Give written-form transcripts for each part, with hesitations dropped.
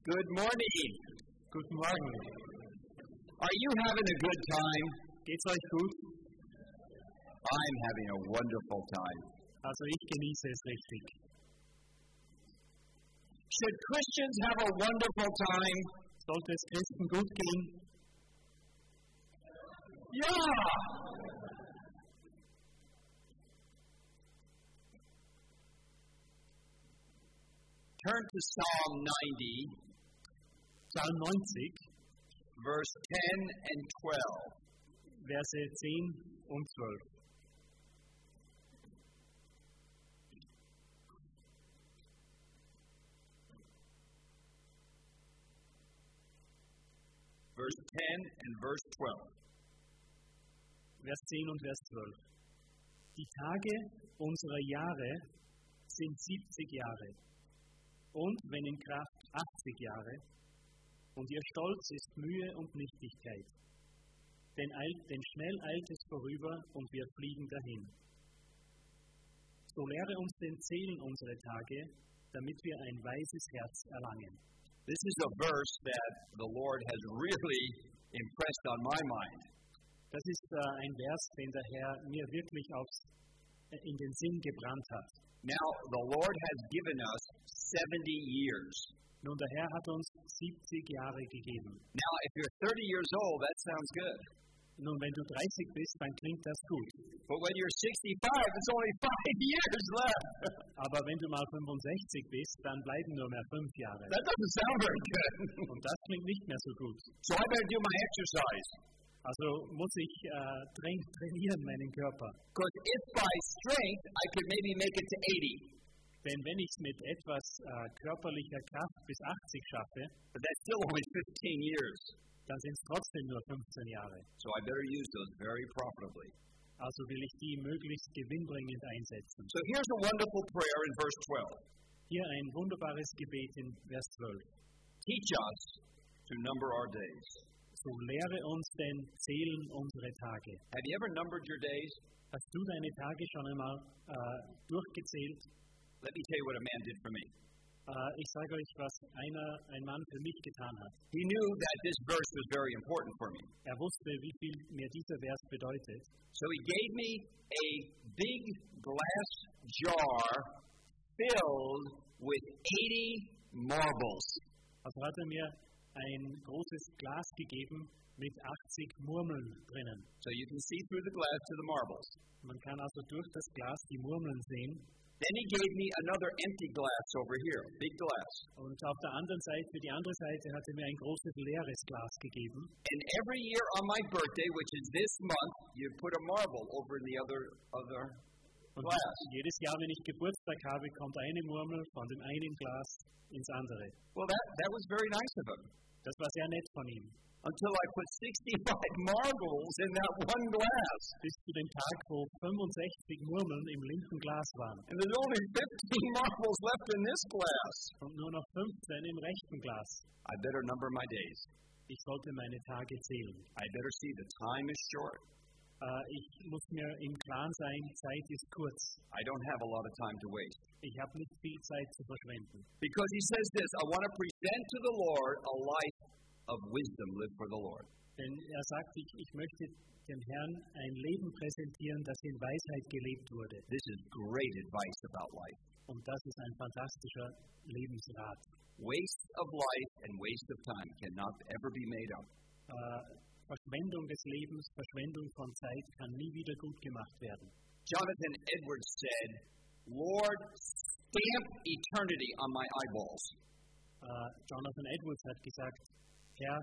Good morning. Guten Morgen. Are you having a good time? Geht's euch gut? I'm having a wonderful time. Also ich genieße es richtig. Should Christians have a wonderful time? Sollte es Christen gut gehen? Yeah! Turn to Psalm 90, Psalm 90, verse 10 and 12. Verse 10 und 12. Verse 10 and verse 12. Vers 10 und Vers 12. Die Tage unserer Jahre sind 70 Jahre und wenn in Kraft 80 Jahre und ihr Stolz ist Mühe und Nichtigkeit. Denn schnell eilt es vorüber und wir fliegen dahin. So lehre uns den Zählen unsere Tage, damit wir ein weises Herz erlangen. This is a verse that the Lord has really impressed on my mind. Das ist ein Vers, den der Herr mir wirklich in den Sinn gebrannt hat. Now, the Lord has given us 70 years. Nun, der Herr hat uns 70 Jahre gegeben. Now, if you're 30 years old, that sounds good. Nun, wenn du 30 bist, dann klingt das gut. But when you're 65, it's only 5 years left. Aber wenn du mal 65 bist, dann bleiben nur mehr 5 Jahre. That doesn't sound very good. Und das klingt nicht mehr so gut. So I better do my exercise. Also muss ich trainieren meinen Körper. Because if by strength I could maybe make it to 80. Denn wenn ich es mit etwas körperlicher Kraft bis 80 schaffe, but that's still only 15 years. Dann sind es trotzdem nur 15 Jahre. So I better use those very profitably. Also will ich die möglichst gewinnbringend einsetzen. So here's a wonderful prayer in verse 12. Hier ein wunderbares Gebet in Vers 12. Teach us to number our days. So lehre uns denn zählen unsere Tage. Have you ever numbered your days? Hast du deine Tage schon einmal durchgezählt? Let me tell you what a man did for me. Ich sage euch, was ein Mann für mich getan hat. He knew that this verse was very important for me. Er wusste, wie viel mir dieser Vers bedeutet. So he gave me a big glass jar filled with 80 marbles. Also hat er mir ein großes Glas gegeben mit 80 Murmeln drinnen. So you can see through the glass to the marbles. Man kann also durch das Glas die Murmeln sehen. Then he gave me another empty glass over here, big glass. Und auf der anderen Seite, für die andere Seite, hat er mir ein großes leeres Glas gegeben. And every year on my birthday, which is this month, you put a marble over in the other glass. Jedes Jahr, wenn ich Geburtstag habe, kommt eine Murmel von dem einen Glas ins andere. Well, that was very nice of him. Das war sehr nett von ihm. Until I put 65 marbles in that one glass. Bis zu dem Tag, wo 65 Murmeln im linken Glas waren. And there's only 15 marbles left in this glass. Und nur noch 15 im rechten Glas. I better number my days. Ich sollte meine Tage zählen. I better see the time is short. Ich muss mir im Klaren sein, Zeit ist kurz. I don't have a lot of time to waste. Ich habe nicht viel Zeit zu verschwenden. Because he says this, I want to present to the Lord a life of wisdom lived for the Lord. Denn er sagt, ich möchte dem Herrn ein Leben präsentieren, das in Weisheit gelebt wurde. This is great advice about life. Und das ist ein fantastischer Lebensrat. Waste of life and waste of time cannot ever be made up. Verschwendung des Lebens, Verschwendung von Zeit kann nie wieder gut gemacht werden. Jonathan Edwards said, Lord, stamp eternity on my eyeballs. Jonathan Edwards hat gesagt, Herr,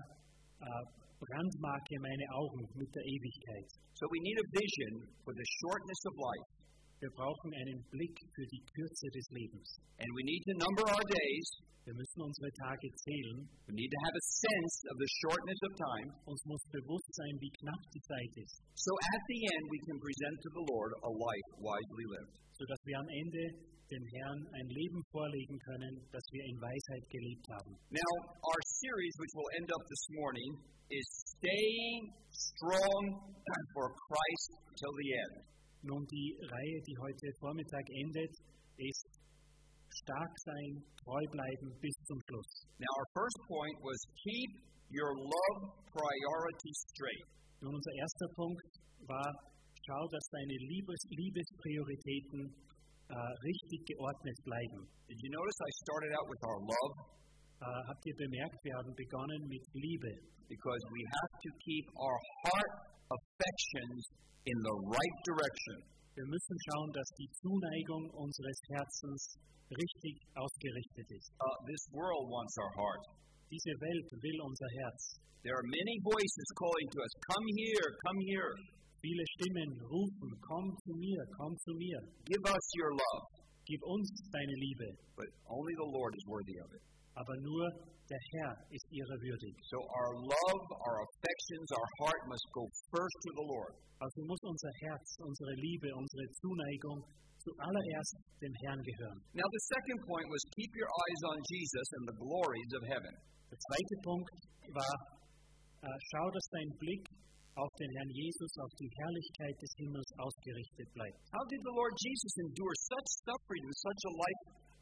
brandmarke meine Augen mit der Ewigkeit. So we need a vision for the shortness of life. Wir brauchen einen Blick für die Kürze des Lebens. And we need to number our days. Wir müssen unsere Tage zählen. We need to have a sense of the shortness of time. Uns muss bewusst sein, wie knapp die Zeit ist. So at the end we can present to the Lord a life wisely lived. Sodass wir am Ende dem Herrn ein Leben vorlegen können, das wir in Weisheit gelebt haben. Now, our series, which will end up this morning, is Staying Strong for Christ Till the End. Nun, die Reihe, die heute Vormittag endet, ist stark sein, treu bleiben bis zum Schluss. Now, our first point was keep your love priorities straight. Nun, unser erster Punkt war, schau, dass deine Liebesprioritäten richtig geordnet bleiben. Did you notice I started out with our love? Habt ihr bemerkt, wir haben begonnen mit Liebe. Because we have to keep our heart affections in the right direction. Wir müssen schauen, dass die Zuneigung unseres Herzens richtig ausgerichtet ist. This world wants our heart. Diese Welt will unser Herz. There are many voices calling to us, come here, come here. Viele Stimmen rufen, komm zu mir, komm zu mir. Give us your love. Gib uns deine Liebe. But only the Lord is worthy of it. Aber nur der Herr ist ihrer würdig. So our love, our affections, our heart must go first to the Lord. Also muss unser Herz, unsere Liebe, unsere Zuneigung zuallererst dem Herrn gehören. Now the second point was keep your eyes on Jesus and the glories of heaven. Der zweite Punkt war, schau, dass dein Blick auf den Herrn Jesus, auf die Herrlichkeit des Himmels ausgerichtet bleibt. How did the Lord Jesus endure such suffering and such a life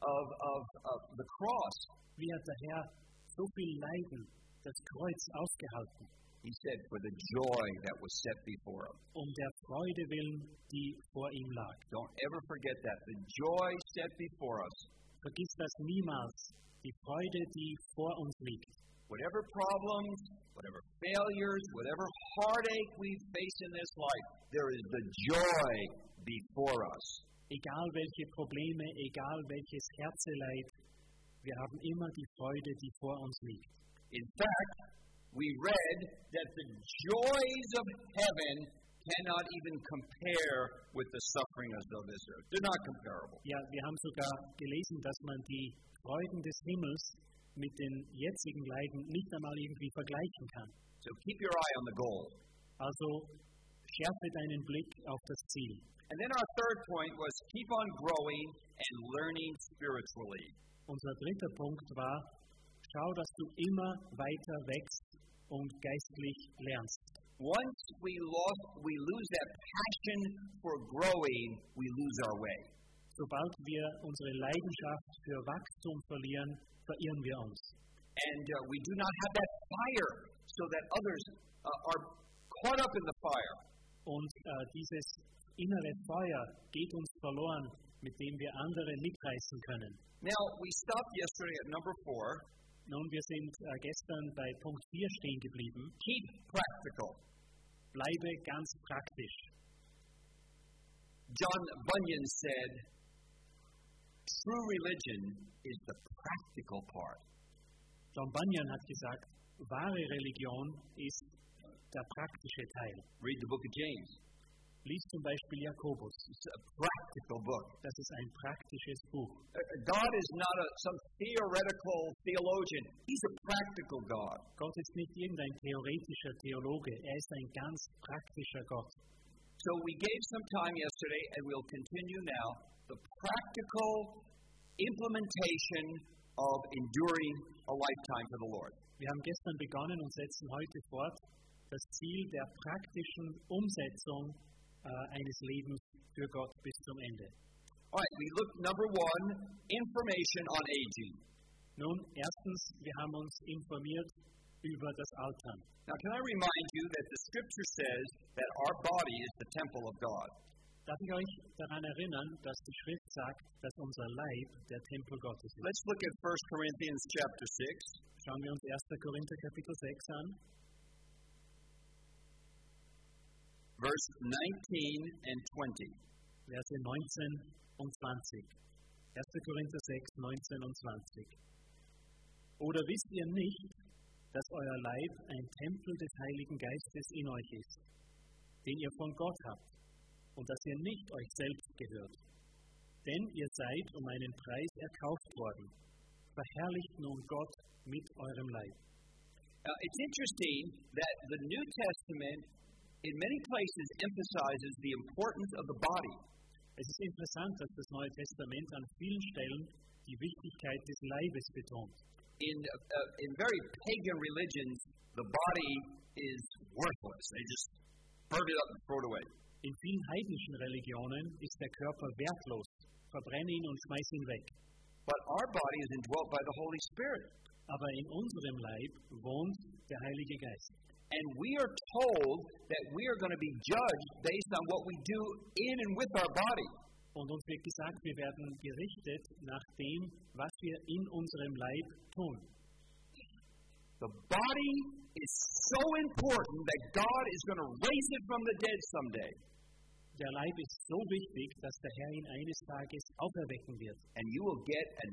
of the cross? Wie hat der Herr so viel Leiden, das Kreuz ausgehalten? He said, for the joy that was set before him. Der Freude willen, die vor ihm lag. Don't ever forget that. The joy set before us. Vergiss das niemals. Die Freude, die vor uns liegt. Whatever problems, whatever failures, whatever heartache we face in this life, there is the joy before us. Egal welche Probleme, egal welches Herzeleid, wir haben immer die Freude, die vor uns liegt. In fact, we read that the joys of heaven cannot even compare with the suffering of Israel. They're not comparable. Ja, wir haben sogar gelesen, dass man die Freuden des Himmels mit den jetzigen Leiden nicht einmal irgendwie vergleichen kann. So keep your eye on the goal. Also schärfe deinen Blick auf das Ziel. And then our third point was keep on growing and learning spiritually. Unser dritter Punkt war, schau, dass du immer weiter wächst und geistlich lernst. Once we lose that passion for growing, we lose our way. Sobald wir unsere Leidenschaft für Wachstum verlieren, verirren wir uns. And we do not have that fire so that others are caught up in the fire. Und dieses innere Feuer geht uns verloren, mit dem wir andere mitreißen können. Now, we stopped yesterday at number 4. Nun, wir sind gestern bei Punkt 4 stehen geblieben. Keep practical. Bleibe ganz praktisch. John Bunyan said, true religion is the practical part. John Bunyan hat gesagt, wahre Religion ist der praktische Teil. Read the book of James. Lies zum Beispiel Jakobus. It's a practical book. Das ist ein praktisches Buch. God is not some theoretical theologian. He's a practical God. Gott ist nicht irgendein theoretischer Theologe. Er ist ein ganz praktischer Gott. So we gave some time yesterday, and we'll continue now, the practical implementation of enduring a lifetime for the Lord. Wir haben gestern begonnen und setzen heute fort das Ziel der praktischen Umsetzung eines Lebens für Gott bis zum Ende. All right, we looked number 1, information on aging. Nun, erstens, wir haben uns informiert über das Altern. Now, can I remind you that the Scripture says that our body is the temple of God? Darf ich euch daran erinnern, dass die Schrift sagt, dass unser Leib der Tempel Gottes ist? Let's look at 1 Corinthians chapter 6. Schauen wir uns 1. Korinther Kapitel 6 an. Verse 19 and 20. Verse 19 und 20. 1. Korinther 6, 19 und 20. Oder wisst ihr nicht, dass euer Leib ein Tempel des Heiligen Geistes in euch ist, den ihr von Gott habt, und dass ihr nicht euch selbst gehört? Denn ihr seid um einen Preis erkauft worden. Verherrlicht nun Gott mit eurem Leib. It's interesting that the New Testament in many places emphasizes the importance of the body. Es ist interessant, dass das Neue Testament an vielen Stellen die Wichtigkeit des Leibes betont. In very pagan religions, the body is worthless. They just burn it up and throw it away. In vielen heidnischen Religionen ist der Körper wertlos. Verbrenne ihn und schmeiß ihn weg. But our body is indwelt by the Holy Spirit. Aber in unserem Leib wohnt der Heilige Geist. And we are told that we are going to be judged based on what we do in and with our body. Und uns wird gesagt, wir werden gerichtet nach dem, was wir in unserem Leib tun. The body is so important that God is going to raise it from the dead someday. Der Leib ist so wichtig, dass der Herr ihn eines Tages auferwecken wird. And you will get an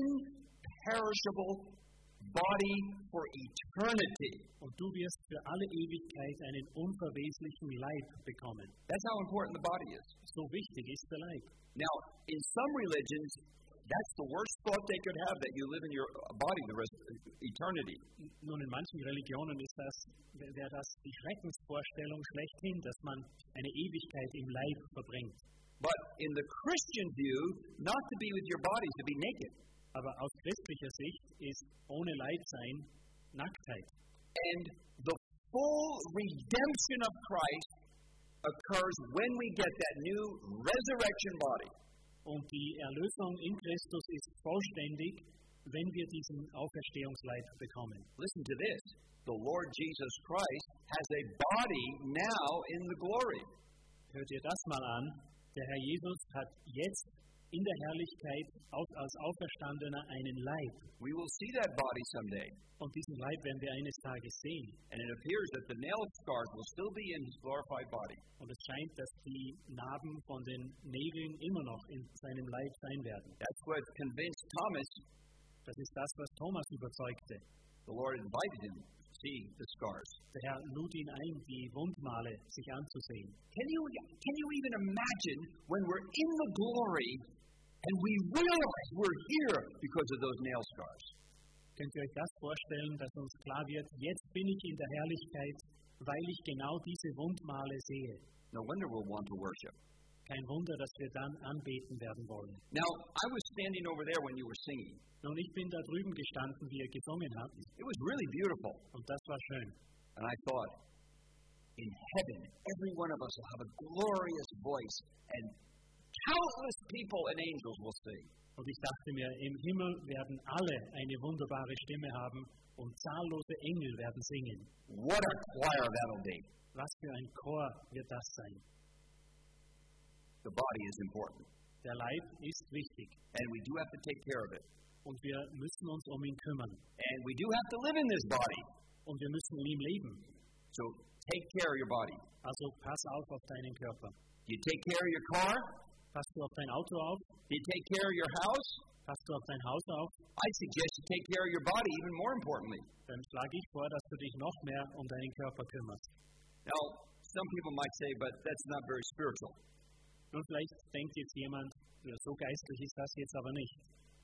imperishable body for eternity. Und du wirst für alle Ewigkeit einen unverweslichen Leib bekommen. That's how important the body is. So wichtig ist der Leib. Now, in some religions, that's the worst thought they could have, that you live in your body the rest of eternity. Nun, in manchen Religionen wäre das die Schreckensvorstellung schlechthin, dass man eine Ewigkeit im Leib verbringt. But in the Christian view, not to be with your body is to be naked. Aber aus christlicher Sicht ist ohne Leib sein Nacktheit. And the full redemption of Christ occurs when we get that new resurrection body. Und die Erlösung in Christus ist vollständig, wenn wir diesen Auferstehungsleib bekommen. Listen to this. The Lord Jesus Christ has a body now in the glory. Hört ihr das mal an? Der Herr Jesus hat jetzt in der Herrlichkeit als Auferstandener einen Leib. We will see that body someday. Und diesen Leib werden wir eines Tages sehen. And it appears that the nail scars will still be in his glorified body. Und es scheint, dass die Narben von den Nägeln immer noch in seinem Leib sein werden. That's what convinced Thomas. Das ist das, was Thomas überzeugte. The Lord invited him to see the scars. Der Herr lud ihn ein, die Wundmale sich anzusehen. Can you even imagine when we're in the glory and we realize we're here because of those nail scars? Könnt ihr euch das vorstellen, dass uns klar wird, jetzt bin ich in der Herrlichkeit, weil ich genau diese Wundmale sehe? No wonder we'll want to worship. Kein Wunder, dass wir dann anbeten werden wollen. Now, I was standing over there when you were singing. Nun, ich bin da drüben gestanden, wie ihr gesungen habt. It was really beautiful. Und das war schön. And I thought, in heaven, every one of us will have a glorious voice, and countless people and angels will sing. Und ich dachte mir, im Himmel werden alle eine wunderbare Stimme haben und zahllose Engel werden singen. What a choir that'll be. Was für ein Chor wird das sein? The body is important. Der Leib ist wichtig. And we do have to take care of it. Und wir müssen uns um ihn kümmern. And we do have to live in this body. Und wir müssen in ihm leben. So take care of your body. Also pass auf deinen Körper. Do you take care of your car? Passt du auf dein Auto auf? Do you take care of your house? Passt du auf dein Haus auf? I suggest you take care of your body even more importantly. Dann schlage ich vor, dass du dich noch mehr um deinen Körper kümmerst. Now, some people might say, but that's not very spiritual. Nun, vielleicht denkt jetzt jemand, ja, so geistlich ist das jetzt aber nicht.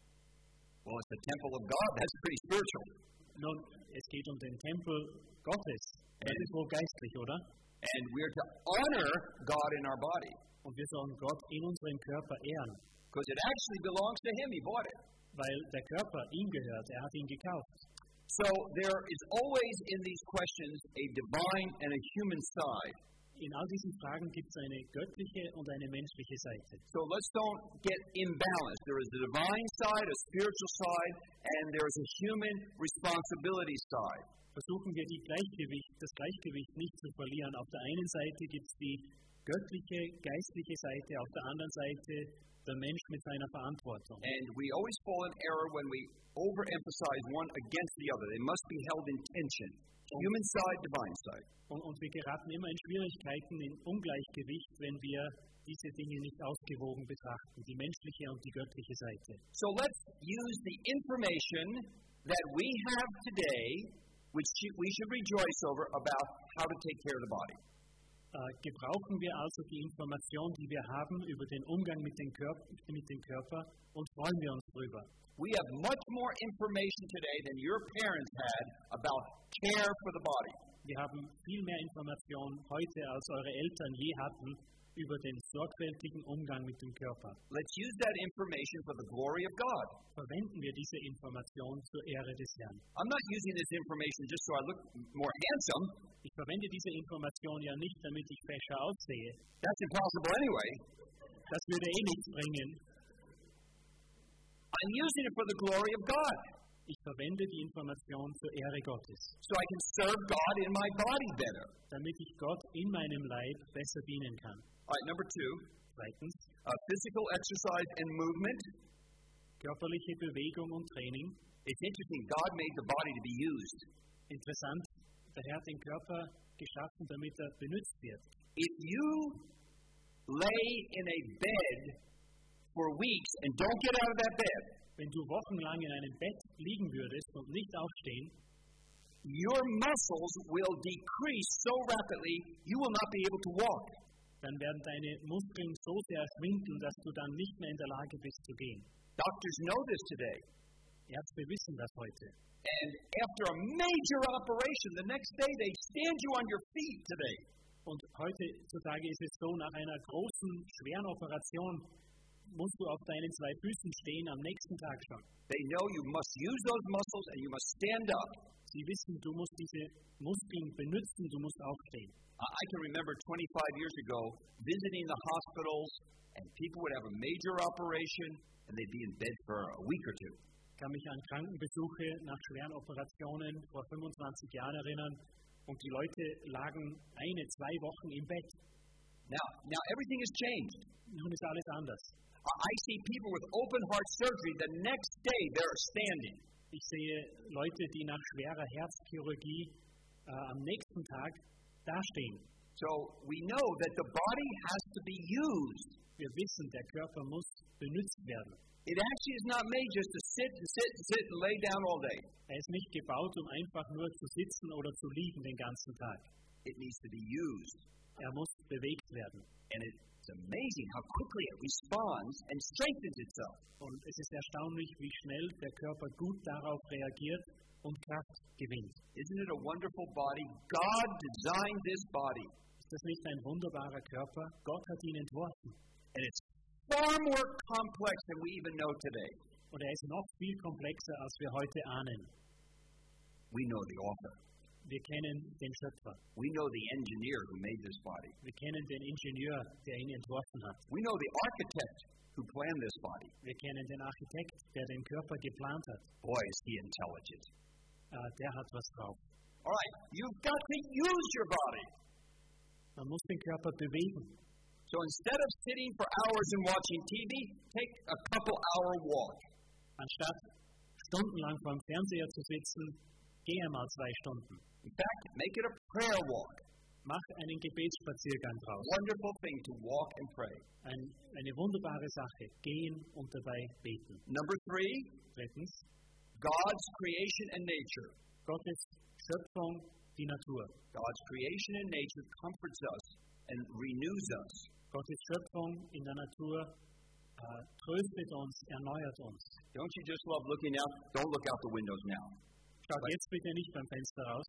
Well, it's the temple of God. That's pretty spiritual. Nun, es geht um den Tempel Gottes. Das ist wohl geistlich, oder? And we're to honor God in our body. Und wir sollen Gott in unserem Körper ehren. Because it actually belongs to Him. He bought it. Weil der Körper ihm gehört. Er hat ihn gekauft. So there is always in these questions a divine and a human side. In all diesen Fragen gibt es eine göttliche und eine menschliche Seite. So let's don't get imbalanced. There is a divine side, a spiritual side, and there is a human responsibility side. Versuchen wir das Gleichgewicht nicht zu verlieren. Auf der einen Seite gibt es die göttliche, geistliche Seite, auf der anderen Seite der Mensch mit seiner Verantwortung. And we always fall in error when we overemphasize one against the other. They must be held in tension. Human side, divine side. Und wir geraten immer in Schwierigkeiten, in Ungleichgewicht, wenn wir diese Dinge nicht ausgewogen betrachten, die menschliche und die göttliche Seite. So let's use the information that we have today, which we should rejoice over, about how to take care of the body. Gebrauchen wir also die Information, die wir haben über den Umgang mit dem Körper und freuen wir uns drüber. We have much more information today than your parents had about care for the body. Wir haben viel mehr Information heute, als eure Eltern je hatten, über den sorgfältigen Umgang mit dem Körper. Let's use that information for the glory of God. Verwenden wir diese Information zur Ehre des Herrn. I'm not using this information just so I look more handsome. Ich verwende diese Information ja nicht, damit ich fescher aussehe. That's impossible anyway. Das würde nichts bringen. I'm using it for the glory of God. Ich verwende die Information zur Ehre Gottes, So I can serve God in my body better. damit ich Gott in meinem Leib besser dienen kann. All right, number 2, Zweitens, physical exercise and movement. körperliche Bewegung und Training. It's interesting, God made the body to be used. Interessant, der Herr hat den Körper geschaffen, damit er benutzt wird. If you lay in a bed for weeks and don't get out of that bed, Wenn du wochenlang in einem Bett liegen würdest und nicht aufstehen, your muscles will decrease so rapidly you will not be able to walk. dann werden deine Muskeln so sehr schwinden, dass du dann nicht mehr in der Lage bist zu gehen. Doctors know this today. Ärzte wissen das heute. And after a major operation, the next day they stand you on your feet today. Und heutzutage ist es so, nach einer großen, schweren Operation musst du auf deinen 2 Füßen stehen, am nächsten Tag schon. They know you must use those muscles and you must stand up. Sie wissen, du musst diese Muskeln benutzen, du musst aufstehen. I can remember 25 years ago visiting the hospitals and people would have a major operation and they'd be in bed for a week or 2. Ich kann mich an Krankenbesuche nach schweren Operationen vor 25 Jahren erinnern und die Leute lagen 1-2 Wochen im Bett. Now everything has changed. Nun ist alles anders. I see people with open heart surgery, the next day they're standing. Ich sehe Leute, die nach schwerer Herzchirurgie am nächsten Tag dastehen. So we know that the body has to be used. Wir wissen, der Körper muss benutzt werden. It actually is not made just to sit and sit and sit and lay down all day. Er ist nicht gebaut, um einfach nur zu sitzen oder zu liegen den ganzen Tag. It needs to be used. Er muss bewegt werden. And it's amazing how quickly it responds and strengthens itself. Und es ist erstaunlich, wie schnell der Körper gut darauf reagiert und Kraft gewinnt. Isn't it a wonderful body? God designed this body. Ist das nicht ein wunderbarer Körper? Gott hat ihn entworfen. And it's far more complex than we even know today. Und er ist noch viel komplexer, als wir heute ahnen. We know the author. Wir kennen den Schöpfer. We know the engineer who made this body. Wir kennen den Ingenieur, der ihn entworfen hat. We know the architect who planned this body. Wir kennen den Architekt, der den Körper geplant hat. Boy, is he intelligent. Der hat was drauf. All right, you've got to use your body. Man muss den Körper bewegen. So instead of sitting for hours and watching TV, take a couple-hour walk. Anstatt stundenlang vor dem Fernseher zu sitzen, gehe mal 2 Stunden. In fact, make it a prayer walk. Mach einen Gebetsspaziergang draus. Wonderful thing to walk and pray. Eine wunderbare Sache. Gehen und dabei beten. Number 3, Drittens, God's creation and nature. Gottes Schöpfung, die Natur. God's creation and nature comforts us and renews us. Gottes Schöpfung in der Natur tröstet uns, erneuert uns. Don't you just love looking out? Don't look out the windows now. Schaut jetzt bitte nicht beim Fenster raus.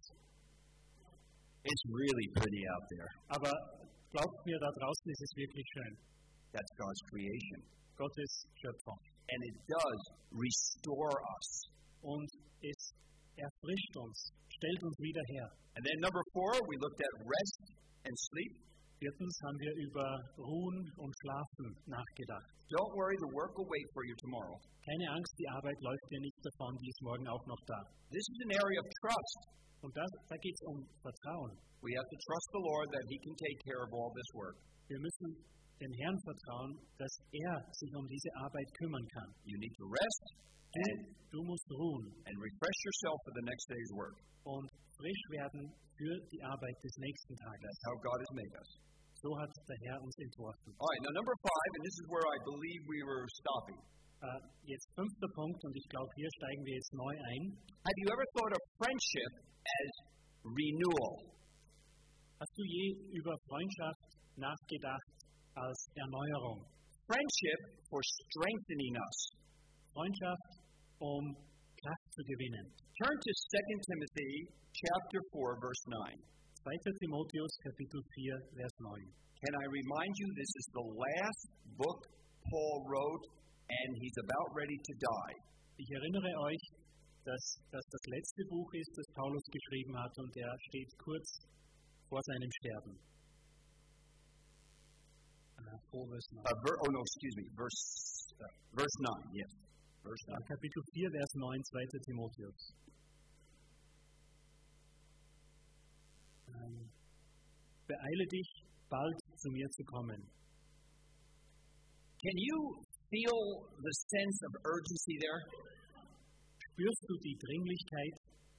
It's really pretty out there. Aber glaubt mir, da draußen ist es wirklich schön. That's God's creation. Gottes Schöpfung. And it does restore us. Und es erfrischt uns, stellt uns wieder her. And then number 4, we looked at rest and sleep. Viertens haben wir über Ruhen und Schlafen nachgedacht. Don't worry, the work will wait for you tomorrow. Keine Angst, die Arbeit läuft dir nicht davon, die ist morgen auch noch da. This is an area of trust. Und da geht es um Vertrauen. We have to trust the Lord that He can take care of all this work. Wir müssen dem Herrn vertrauen, dass er sich um diese Arbeit kümmern kann. You need to rest Du musst ruhen and refresh yourself for the next day's work. und frisch werden für die Arbeit des nächsten Tages. That's how God has made us. So hat der Herr uns entworfen. All right, now number 5, and this is where I believe we were stopping. Jetzt 5. Punkt, und ich glaube, hier steigen wir jetzt neu ein. Have you ever thought of friendship as renewal? Hast du je über Freundschaft nachgedacht als Erneuerung? Friendship for strengthening us. Freundschaft, um Kraft zu gewinnen. Turn to 2 Timothy chapter 4, verse 9. 2. Timotheus, Kapitel 4, Vers 9. Can I remind you, this is the last book Paul wrote, and he's about ready to die. Ich erinnere euch, dass das letzte Buch ist, das Paulus geschrieben hat, und er steht kurz vor seinem Sterben. Verse 9, yes. verse 9. Kapitel 4, Vers 9, 2. Timotheus. Beeile dich, bald zu mir zu kommen. Can you feel the sense of urgency there? Spürst du die Dringlichkeit?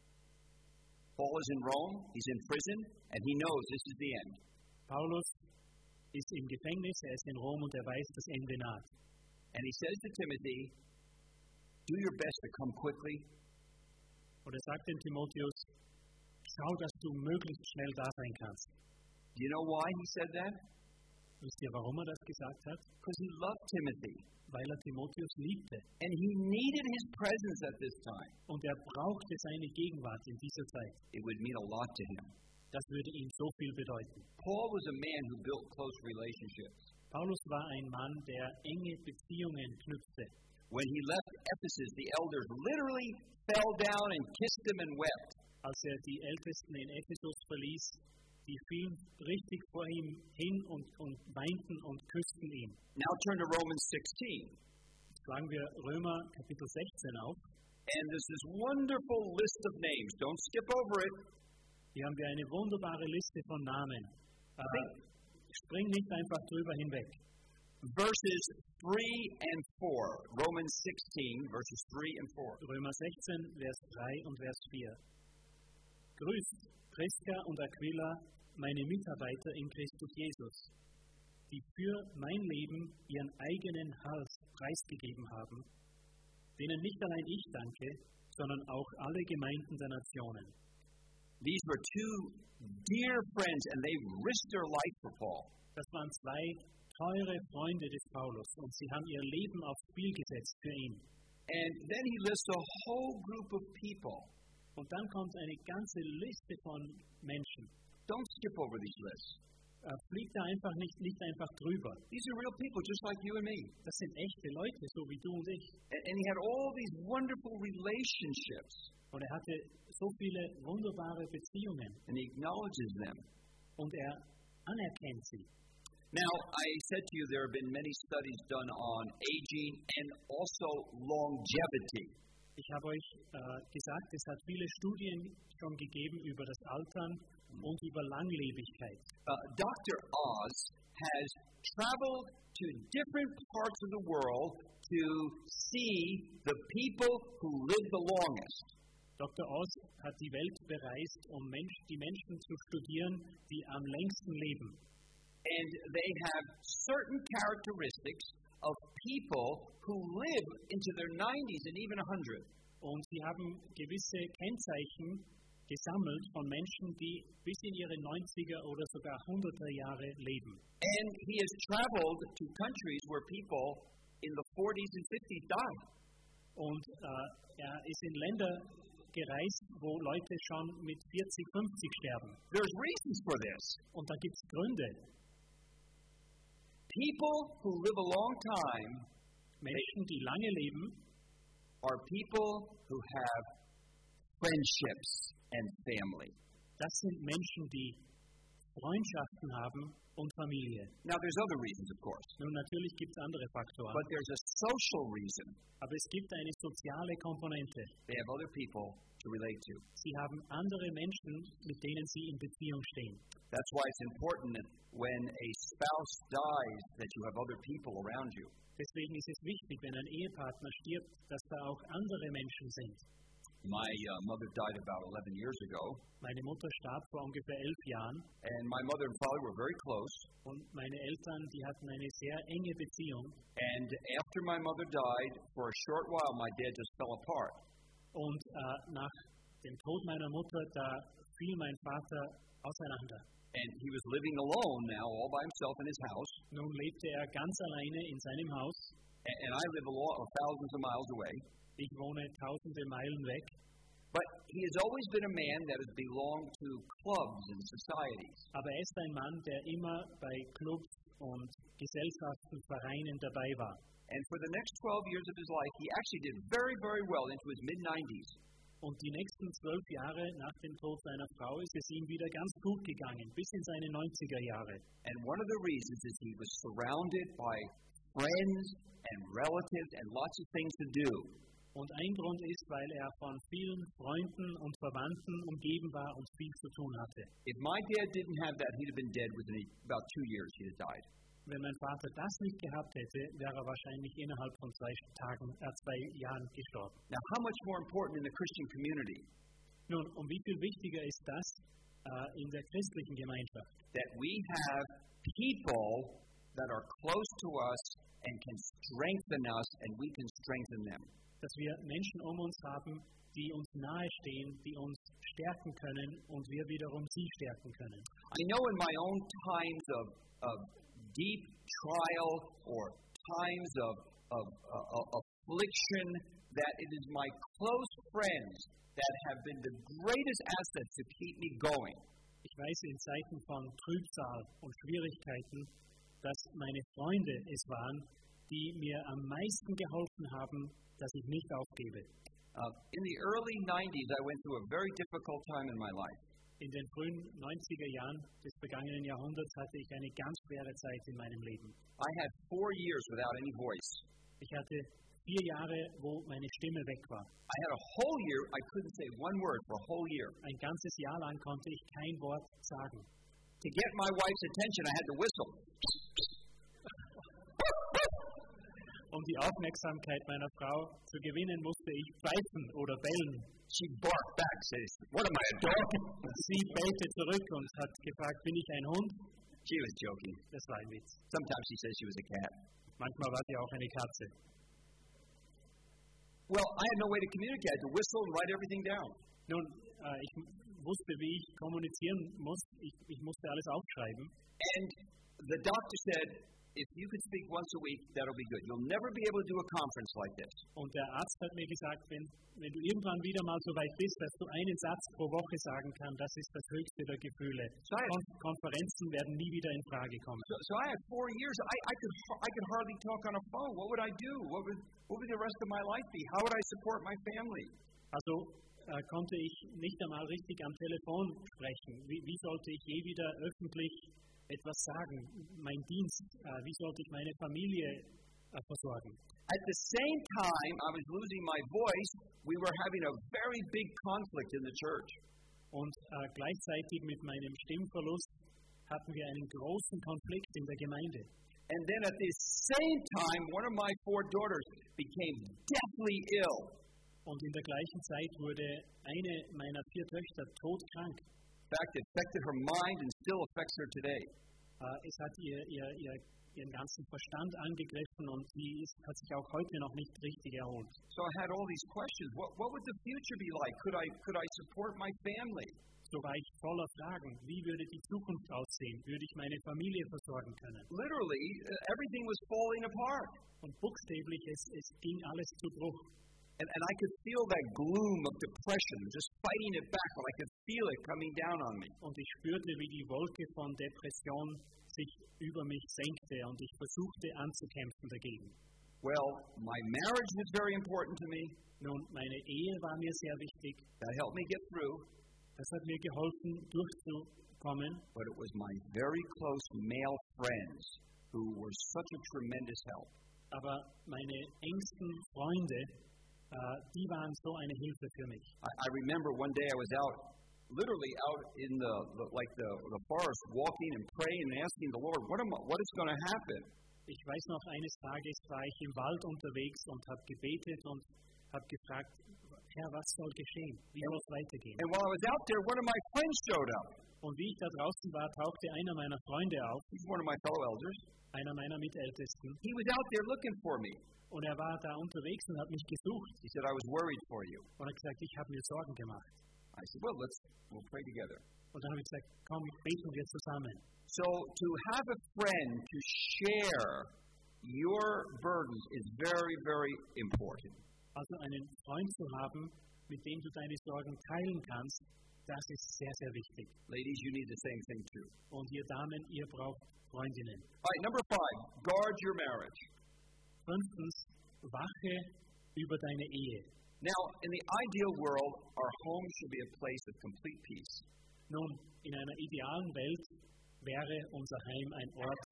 Paul is in Rome, he's in prison, and he knows this is the end. Paulus ist im Gefängnis, er ist in Rom und er weiß, das Ende naht. And he says to Timothy, do your best to come quickly. Und er sagt dem Timotheus, schau, dass du möglichst schnell da sein kannst. Do you know why he said that? Wisst ihr, warum er das gesagt hat? Because he loved Timothy. Weil er Timotheus liebte. And he needed his presence at this time. Und er brauchte seine Gegenwart in dieser Zeit. It would mean a lot to him. Das würde ihm so viel bedeuten. Paul was a man who built close relationships. Paulus war ein Mann, der enge Beziehungen knüpfte. When he left Ephesus, the elders literally fell down and kissed him and wept. Als er die Ältesten in Ephesus verließ, die fielen richtig vor ihm hin und weinten und küssten ihn. Now turn to Romans 16. Schlagen wir Römer Kapitel 16 auf. And there's this wonderful list of names. Don't skip over it. Hier haben wir eine wunderbare Liste von Namen. Spring nicht einfach drüber hinweg. Verses 3 and 4. Romans 16, verses 3 and 4. Römer 16, Vers 3 und Vers 4. Grüßt Priska und Aquila, meine Mitarbeiter in Christus Jesus, die für mein Leben ihren eigenen Hals preisgegeben haben, denen nicht allein ich danke, sondern auch alle Gemeinden der Nationen. These were two dear friends, and they risked their life for Paul. Das waren zwei teure Freunde des Paulus, und sie haben ihr Leben aufs Spiel gesetzt für ihn. And then he lists a whole group of people. Und dann kommt eine ganze Liste von Menschen. Don't skip over these lists. Flieg da einfach nicht einfach drüber. These are real people just like you and me. Das sind echte Leute, so wie du und ich. And he had all these wonderful relationships. Und er hatte so viele wunderbare Beziehungen. And he acknowledges them. Und er anerkennt sie. Now, I said to you there have been many studies done on aging and also longevity. Ich habe euch gesagt, es hat viele Studien schon gegeben über das Altern und über Langlebigkeit. Dr. Oz has traveled to different parts of the world to see the people who live the longest. Dr. Oz hat die Welt bereist, um die Menschen zu studieren, die am längsten leben. And they have certain characteristics of people who live into their 90s and even 100. Und sie haben gewisse Kennzeichen gesammelt von Menschen, die bis in ihre 90er oder sogar 100er Jahre leben. And he has traveled to countries where people in the 40s and 50s died. Und er ist in Länder gereist, wo Leute schon mit 40, 50 sterben. There's reasons for this. Und da gibt es Gründe. People who live a long time, Menschen, die lange leben, are people who have friendships and family. Das sind Menschen, die Freundschaften haben und Familie. Now there's other reasons, of course. Nun, natürlich gibt es andere Faktoren. But there's a social reason. Aber es gibt eine soziale Komponente. They have other people to relate to. Sie haben andere Menschen, mit denen sie in Beziehung stehen. That's why it's important that when a spouse dies, that you have other people around you. Deswegen ist es wichtig, wenn ein Ehepartner stirbt, dass da auch andere Menschen sind. My mother died about 11 years ago. Meine Mutter starb vor ungefähr 11 Jahren. And my mother and father were very close. Und meine Eltern, die hatten eine sehr enge Beziehung. And after my mother died, for a short while, my dad just fell apart. Und nach dem Tod meiner Mutter, da fiel mein Vater auseinander. And he was living alone now, all by himself in his house. Nun lebte er ganz alleine in seinem Haus. And I live thousands of miles away. Ich wohne tausende Meilen weg. But he has always been a man that has belonged to clubs and societies. Aber er ist ein Mann, der immer bei Clubs und Gesellschaften, Vereinen dabei war. And for the next 12 years of his life, he actually did very, very well into his mid-90s. Und die nächsten 12 Jahre nach dem Tod seiner Frau ist es ihm wieder ganz gut gegangen, bis in seine 90er Jahre. And one of the reasons is he was surrounded by friends and relatives and lots of things to do. Und ein Grund ist, weil er von vielen Freunden und Verwandten umgeben war und viel zu tun hatte. If my dad didn't have that, he'd have been dead within about 2 years. He'd have died. Wenn mein Vater das nicht gehabt hätte, wäre er wahrscheinlich innerhalb von 2 Jahren gestorben. Now, how much more important in the Christian community Nun, wie viel wichtiger ist das in der christlichen Gemeinschaft? that we have people that are close to us and can strengthen us, and we can strengthen them. Dass wir Menschen um uns haben, die uns nahestehen, die uns stärken können und wir wiederum sie stärken können. I know in my own times of deep trial or times of affliction that it is my close friends that have been the greatest assets to keep me going. Ich weiß in Zeiten von Trübsal und Schwierigkeiten, dass meine Freunde es waren, die mir am meisten geholfen haben, dass ich nicht aufgebe. In the early 90s, I went through a very difficult time in my life. In den frühen 90er Jahren des vergangenen Jahrhunderts hatte ich eine ganz schwere Zeit in meinem Leben. I had 4 years without any voice. Ich hatte 4 Jahre, wo meine Stimme weg war. I had a whole year, I couldn't say one word for a whole year. Ein ganzes Jahr lang konnte ich kein Wort sagen. To get my wife's attention, I had to whistle. Um die Aufmerksamkeit meiner Frau zu gewinnen, musste ich pfeifen oder bellen. She barked back, says, "What am I, a dog?" Sie bellte zurück und hat gefragt, bin ich ein Hund? She was joking. Das war ein Witz. Sometimes she says she was a cat. Manchmal war sie auch eine Katze. Well, I had no way to communicate. I had to whistle and write everything down. Nun, ich wusste, wie ich kommunizieren muss. Ich musste alles aufschreiben. And the doctor said, if you could speak once a week, that'll be good. You'll never be able to do a conference like this. Und der Arzt hat mir gesagt, wenn du irgendwann wieder mal so weit bist, dass du einen Satz pro Woche sagen kannst, das ist das höchste der Gefühle. Konferenzen werden nie wieder in Frage kommen. So I had 4 years. I could hardly talk on a phone. What would I do? What would the rest of my life be? How would I support my family? Also konnte ich nicht einmal richtig am Telefon sprechen. Wie sollte ich je wieder öffentlich etwas sagen? Mein Dienst, wie sollte ich meine Familie versorgen? At the same time I was losing my voice, we were having a very big conflict in the church. Und gleichzeitig mit meinem Stimmverlust hatten wir einen großen Konflikt in der Gemeinde. And then at the same time, one of my 4 daughters became deathly ill. Und in der gleichen Zeit wurde eine meiner 4 Töchter todkrank. In fact, it affected her mind and still affects her today. Es hat ihren ganzen Verstand angegriffen und sie hat sich auch heute noch nicht richtig erholt. So I had all these questions. What would the future be like? Could I support my family? So war ich voller Fragen. Wie würde die Zukunft aussehen? Würde ich meine Familie versorgen können? Literally, everything was falling apart. Und buchstäblich, es ging alles zu Bruch. And I could feel that gloom of depression, just fighting it back, but I could feel it coming down on me. Und ich spürte, wie die Wolke von Depression sich über mich senkte und ich versuchte anzukämpfen dagegen. Well, my marriage was very important to me. Nun, meine Ehe war mir sehr wichtig. That helped me get through. Das hat mir geholfen, durchzukommen. But it was my very close male friends who were such a tremendous help. Aber meine engsten Freunde, die waren so eine Hilfe für mich. I remember one day I was literally out in the forest, walking and praying and asking the Lord, what is going to happen? Ich weiß noch, eines Tages war ich im Wald unterwegs und habe gebetet und habe gefragt, Herr, was soll geschehen? Wie soll es weitergehen? And while I was out there, one of my friends showed up. Und wie ich da draußen war, tauchte einer meiner Freunde auf. He's one of my fellow elders. Einer meiner Mitältesten. He was out there looking for me. Und er war da unterwegs und hat mich gesucht. He said, I was worried for you. Und er hat gesagt, ich habe mir Sorgen gemacht. I said, well, we'll pray together. Und dann habe ich gesagt, komm, beten wir zusammen. So to have a friend to share your burdens is very, very important. Also einen Freund zu haben, mit dem du deine Sorgen teilen kannst, das ist sehr, sehr wichtig. Ladies, you need the same thing too. Und ihr Damen, ihr braucht Freundinnen. All right, number 5, guard your marriage. 5. Wache über deine Ehe. Now, in the ideal world, our home should be a place of complete peace. Nun, in einer idealen Welt wäre unser Heim ein Ort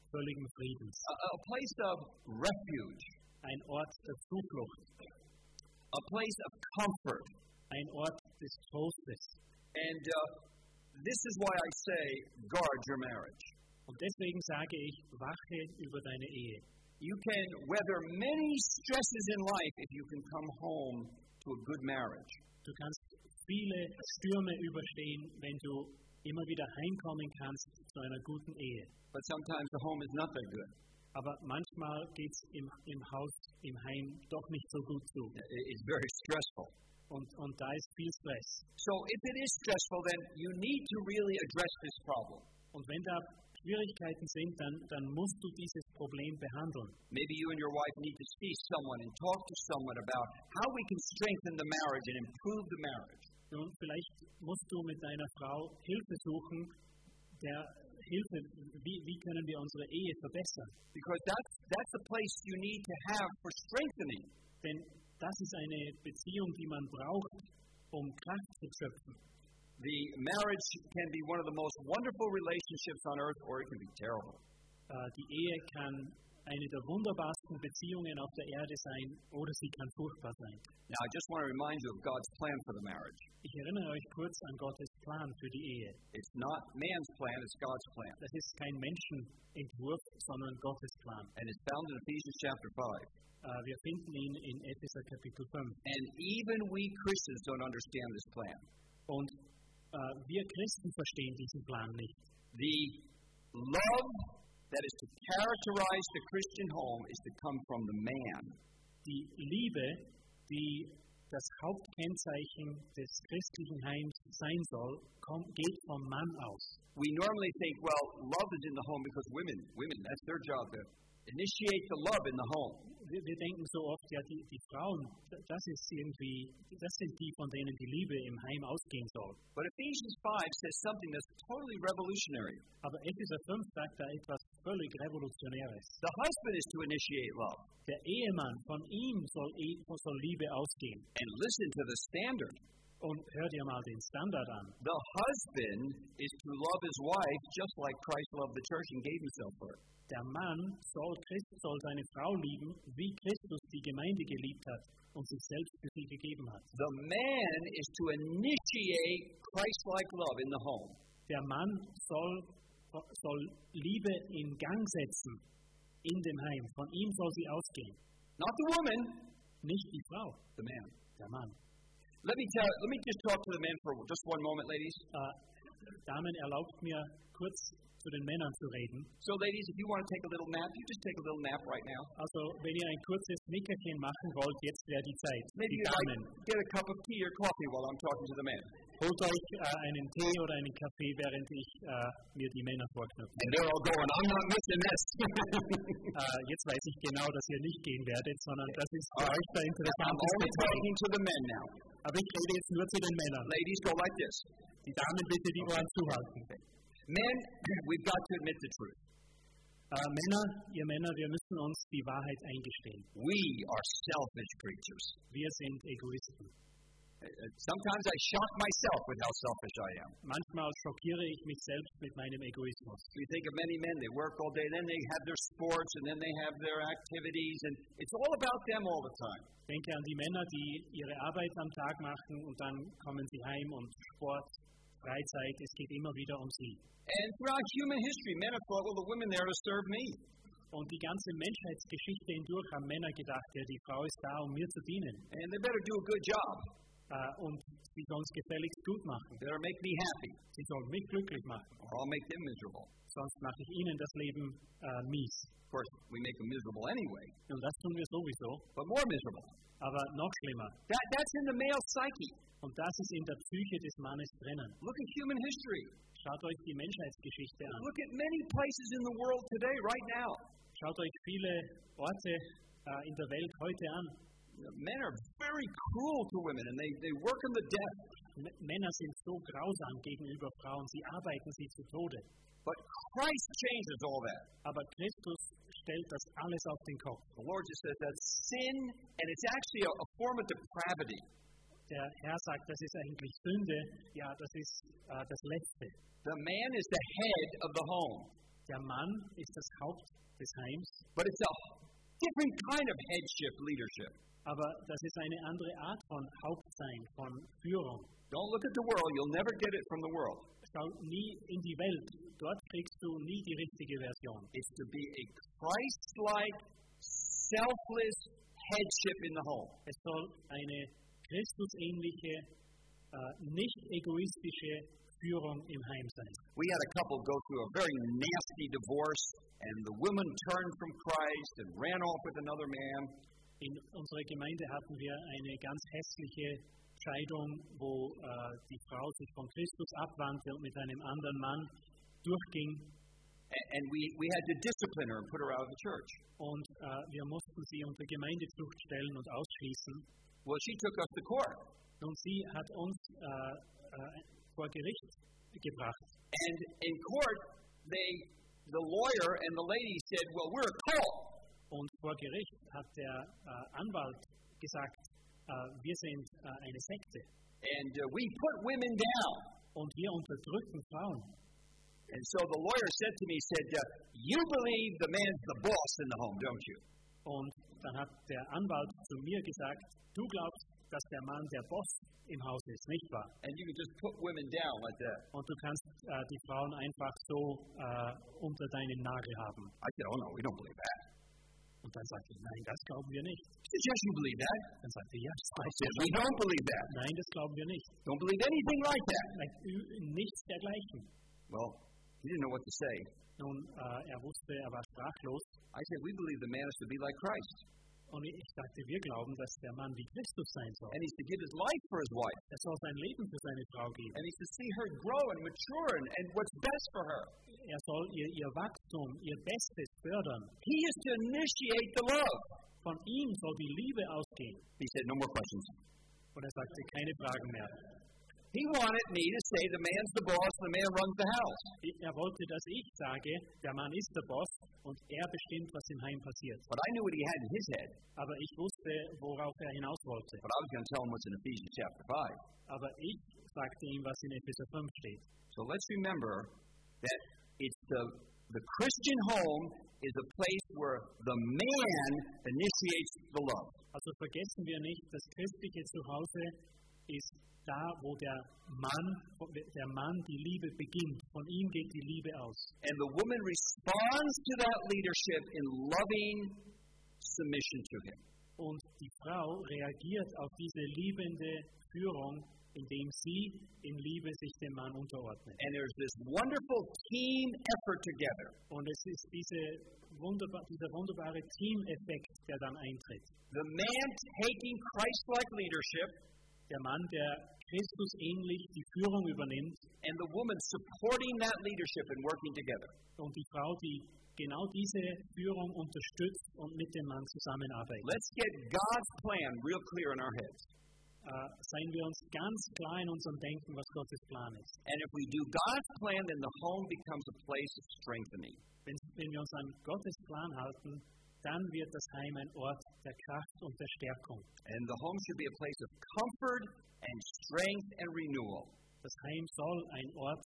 völligen Friedens. A place of refuge, Ein Ort der Zuflucht, a place of comfort. ein Ort des Trostes. And this is why I say, guard your marriage. Und deswegen sage ich, wache über deine Ehe. You can weather many stresses in life if you can come home to a good marriage. Du kannst viele Stürme überstehen, wenn du immer wieder heimkommen kannst zu einer guten Ehe. But sometimes the home is not that good. Aber manchmal geht es im Haus, im Heim doch nicht so gut zu. It's very stressful. Und da ist viel Stress. So if it is stressful, then you need to really address this problem. Und wenn da Schwierigkeiten sind, dann musst du dieses Problem behandeln. Maybe you and your wife need to see someone and talk to someone about how we can strengthen the marriage and improve the marriage. Nun, vielleicht musst du mit deiner Frau Hilfe suchen, wie können wir unsere Ehe verbessern? Because that's the place you need to have for strengthening. Denn das ist eine Beziehung, die man braucht, um Kraft zu schöpfen. The marriage can be one of the most wonderful relationships on earth, or it can be terrible. Die Ehe kann eine der wunderbarsten Beziehungen auf der Erde sein, oder sie kann furchtbar sein. Now, I just want to remind you of God's plan for the marriage. Ich erinnere euch kurz an Gottes Plan für die Ehe. It's not man's plan, it's God's plan. Das ist kein Menschenentwurf, sondern Gottes Plan. And it's found in Ephesians chapter 5. Wir finden ihn in Epheser Kapitel 5. And even we Christians don't understand this plan. Und wir Christen verstehen diesen Plan nicht. The love that is to characterize the Christian home is to come from the man. Die Liebe, die das Hauptkennzeichen des christlichen Heims sein soll, geht vom Mann aus. We normally think, well, love is in the home because women, that's their job to initiate the love in the home. Wir denken so oft, ja, die Frauen, das sind die, von denen die Liebe im Heim ausgehen soll. But Ephesians 5 says something that's totally revolutionary. Aber Epheser 5 sagt da etwas völlig Revolutionäres. The husband is to initiate love. Der Ehemann, von ihm soll Liebe ausgehen. And listen to the standard. Und hör dir mal den Standard an. The husband is to love his wife just like Christ loved the church and gave himself for it. Der Mann soll seine Frau lieben, wie Christus die Gemeinde geliebt hat und sich selbst für sie gegeben hat. The man is to initiate Christ-like love in the home. Der Mann soll Liebe in Gang setzen in dem Heim. Von ihm soll sie ausgehen. Not the woman, nicht die Frau. The man. Der Mann. Let me just talk to the men for just one moment, ladies. Damen, erlaubt mir kurz zu den Männern zu reden. So, ladies, if you want to take a little nap, you just take a little nap right now. Also, wenn ihr ein kurzes Nickerchen machen wollt, jetzt wäre die Zeit. Maybe die Damen. Get a cup of tea or coffee while I'm talking to the men. Holt euch einen Tee oder einen Kaffee, während ich mir die Männer vorknüpfe. And they're all going, I'm not missing this. Jetzt weiß ich genau, dass ihr nicht gehen werdet, sondern das ist für euch der interessanteste I'm only Teil. talking to the men now. Aber ich rede jetzt nur zu den Männern. Ladies, go like this. Die Damen bitte die Ohren zuhalten. Men, we've got to admit the truth. Ihr Männer, wir müssen uns die Wahrheit eingestehen. We are selfish creatures. Wir sind Egoisten. Sometimes I shock myself with how selfish I am. Manchmal schockiere ich mich selbst mit meinem Egoismus. We think of many men, they work all day, then they have their sports, and then they have their activities, and it's all about them all the time. Denke an die Männer, die ihre Arbeit am Tag machen und dann kommen sie heim und Sport, Freizeit, es geht immer wieder um sie. And throughout human history, men have thought, well, the women there to serve me. Und die ganze Menschheitsgeschichte hindurch haben Männer gedacht, ja, die Frau ist da, um mir zu dienen. And they better do a good job. Und sie sollen es gefälligst gut machen. Better make me happy. Sie sollen mich glücklich machen. Or I'll make them miserable. Sonst mache ich ihnen das Leben mies. Of course, we make them miserable anyway. Und das tun wir sowieso. But more miserable. Aber noch schlimmer. That's in the male psyche. Und das ist in der Psyche des Mannes drinnen. Look at human history. Schaut euch die Menschheitsgeschichte an. Look at many places in the world today, right now. Schaut euch viele Orte in der Welt heute an. Men are very cruel to women and they work in the death. Männer sind so grausam gegenüber Frauen, sie arbeiten sie zu Tode. But Christ changes all that. Aber Christus stellt das alles auf den Kopf. The Lord just says that's sin, and it's actually a form of depravity. Der Herr sagt, das ist eigentlich Sünde. Ja, das ist das Letzte. The man is the head of the home. Der Mann ist das Haupt des Heims, but it's a different kind of headship leadership. aber das ist eine andere Art von Hauptsein, von Führung. Don't look at the world. You'll never get it from the world. Schau nie in die Welt, dort kriegst du nie die richtige Version. It's to be a Christ-like, selfless headship in the home. Es soll eine Christusähnliche, nicht egoistische Führung im Heim sein. We had a couple go through a very nasty divorce, and the woman turned from Christ and ran off with another man. In unserer Gemeinde hatten wir eine ganz hässliche Scheidung, wo die Frau sich von Christus abwandte und mit einem anderen Mann durchging. And we had to discipline her and put her out of the church. Und wir mussten sie unter Gemeindezucht stellen und ausschließen. Well, she took us to court. Und sie hat uns vor Gericht gebracht. And in court, the lawyer and the lady said, well, we're a cult. Und vor Gericht hat der Anwalt gesagt, wir sind eine Sekte. And we put women down. Und wir unterdrücken Frauen. And so the lawyer said to me, you believe the man's the boss in the home, don't you? Und dann hat der Anwalt zu mir gesagt, du glaubst, dass der Mann der Boss im Haus ist, nicht wahr? And you can just put women down like that. Und du kannst die Frauen einfach so unter deinen Nagel haben. I said, oh no, we don't believe that. Und dann sagte ich, nein, das glauben wir nicht. He said, yes, you believe that. Dann sagte ich, ja, das I glauben said, wir. we don't believe that. Nein, das glauben wir nicht. Don't believe anything like that. Nichts dergleichen. Well, he didn't know what to say. Nun, er war sprachlos. I said, we believe the man is to be like Christ. Und ich sagte, wir glauben, dass der Mann wie Christus sein soll. And he's to give his life for his wife. Er soll sein Leben für seine Frau geben. And he's to see her grow and mature and what's best for her. Er soll ihr Wachstum, ihr Bestes fördern. He is to initiate the love. Von ihm soll die Liebe ausgehen. He said, no more questions. Und er sagte, keine Fragen mehr. He wanted me to say the man's the boss, the man runs the house. Er wollte, dass ich sage, der Mann ist der Boss und er bestimmt, was im Heim passiert. But I knew what he had in his head. Aber ich wusste, worauf er hinaus wollte. But I was going to tell him what's in Ephesians chapter 5. Aber ich sagte ihm, was in Epheser 5 steht. So let's remember that it's the Christian home is a place where the man initiates the love. Also vergessen wir nicht, das christliche Zuhause ist da, wo der Mann die Liebe beginnt. Von ihm geht die Liebe aus. And the woman responds to that leadership in loving submission to him. Und die Frau reagiert auf diese liebende Führung, indem sie in Liebe sich dem Mann unterordnet. And there's this wonderful team effort together. Und es ist dieser wunderbare Teameffekt, der dann eintritt. The man taking Christ-like leadership, der Mann, der Christus ähnlich die Führung übernimmt, and the woman supporting that leadership and working together. Und die Frau, die genau diese Führung unterstützt und mit dem Mann zusammenarbeitet. Let's get God's plan real clear in our heads. Seien wir uns ganz klar in unserem Denken, was Gottes Plan ist. And if we do God's plan, then the home becomes a place of strengthening. Wenn wir uns an Gottes Plan halten, dann wird das Heim ein Ort der Kraft und der Stärkung. And the home should be a place of comfort and strength and renewal. Das Heim soll ein Ort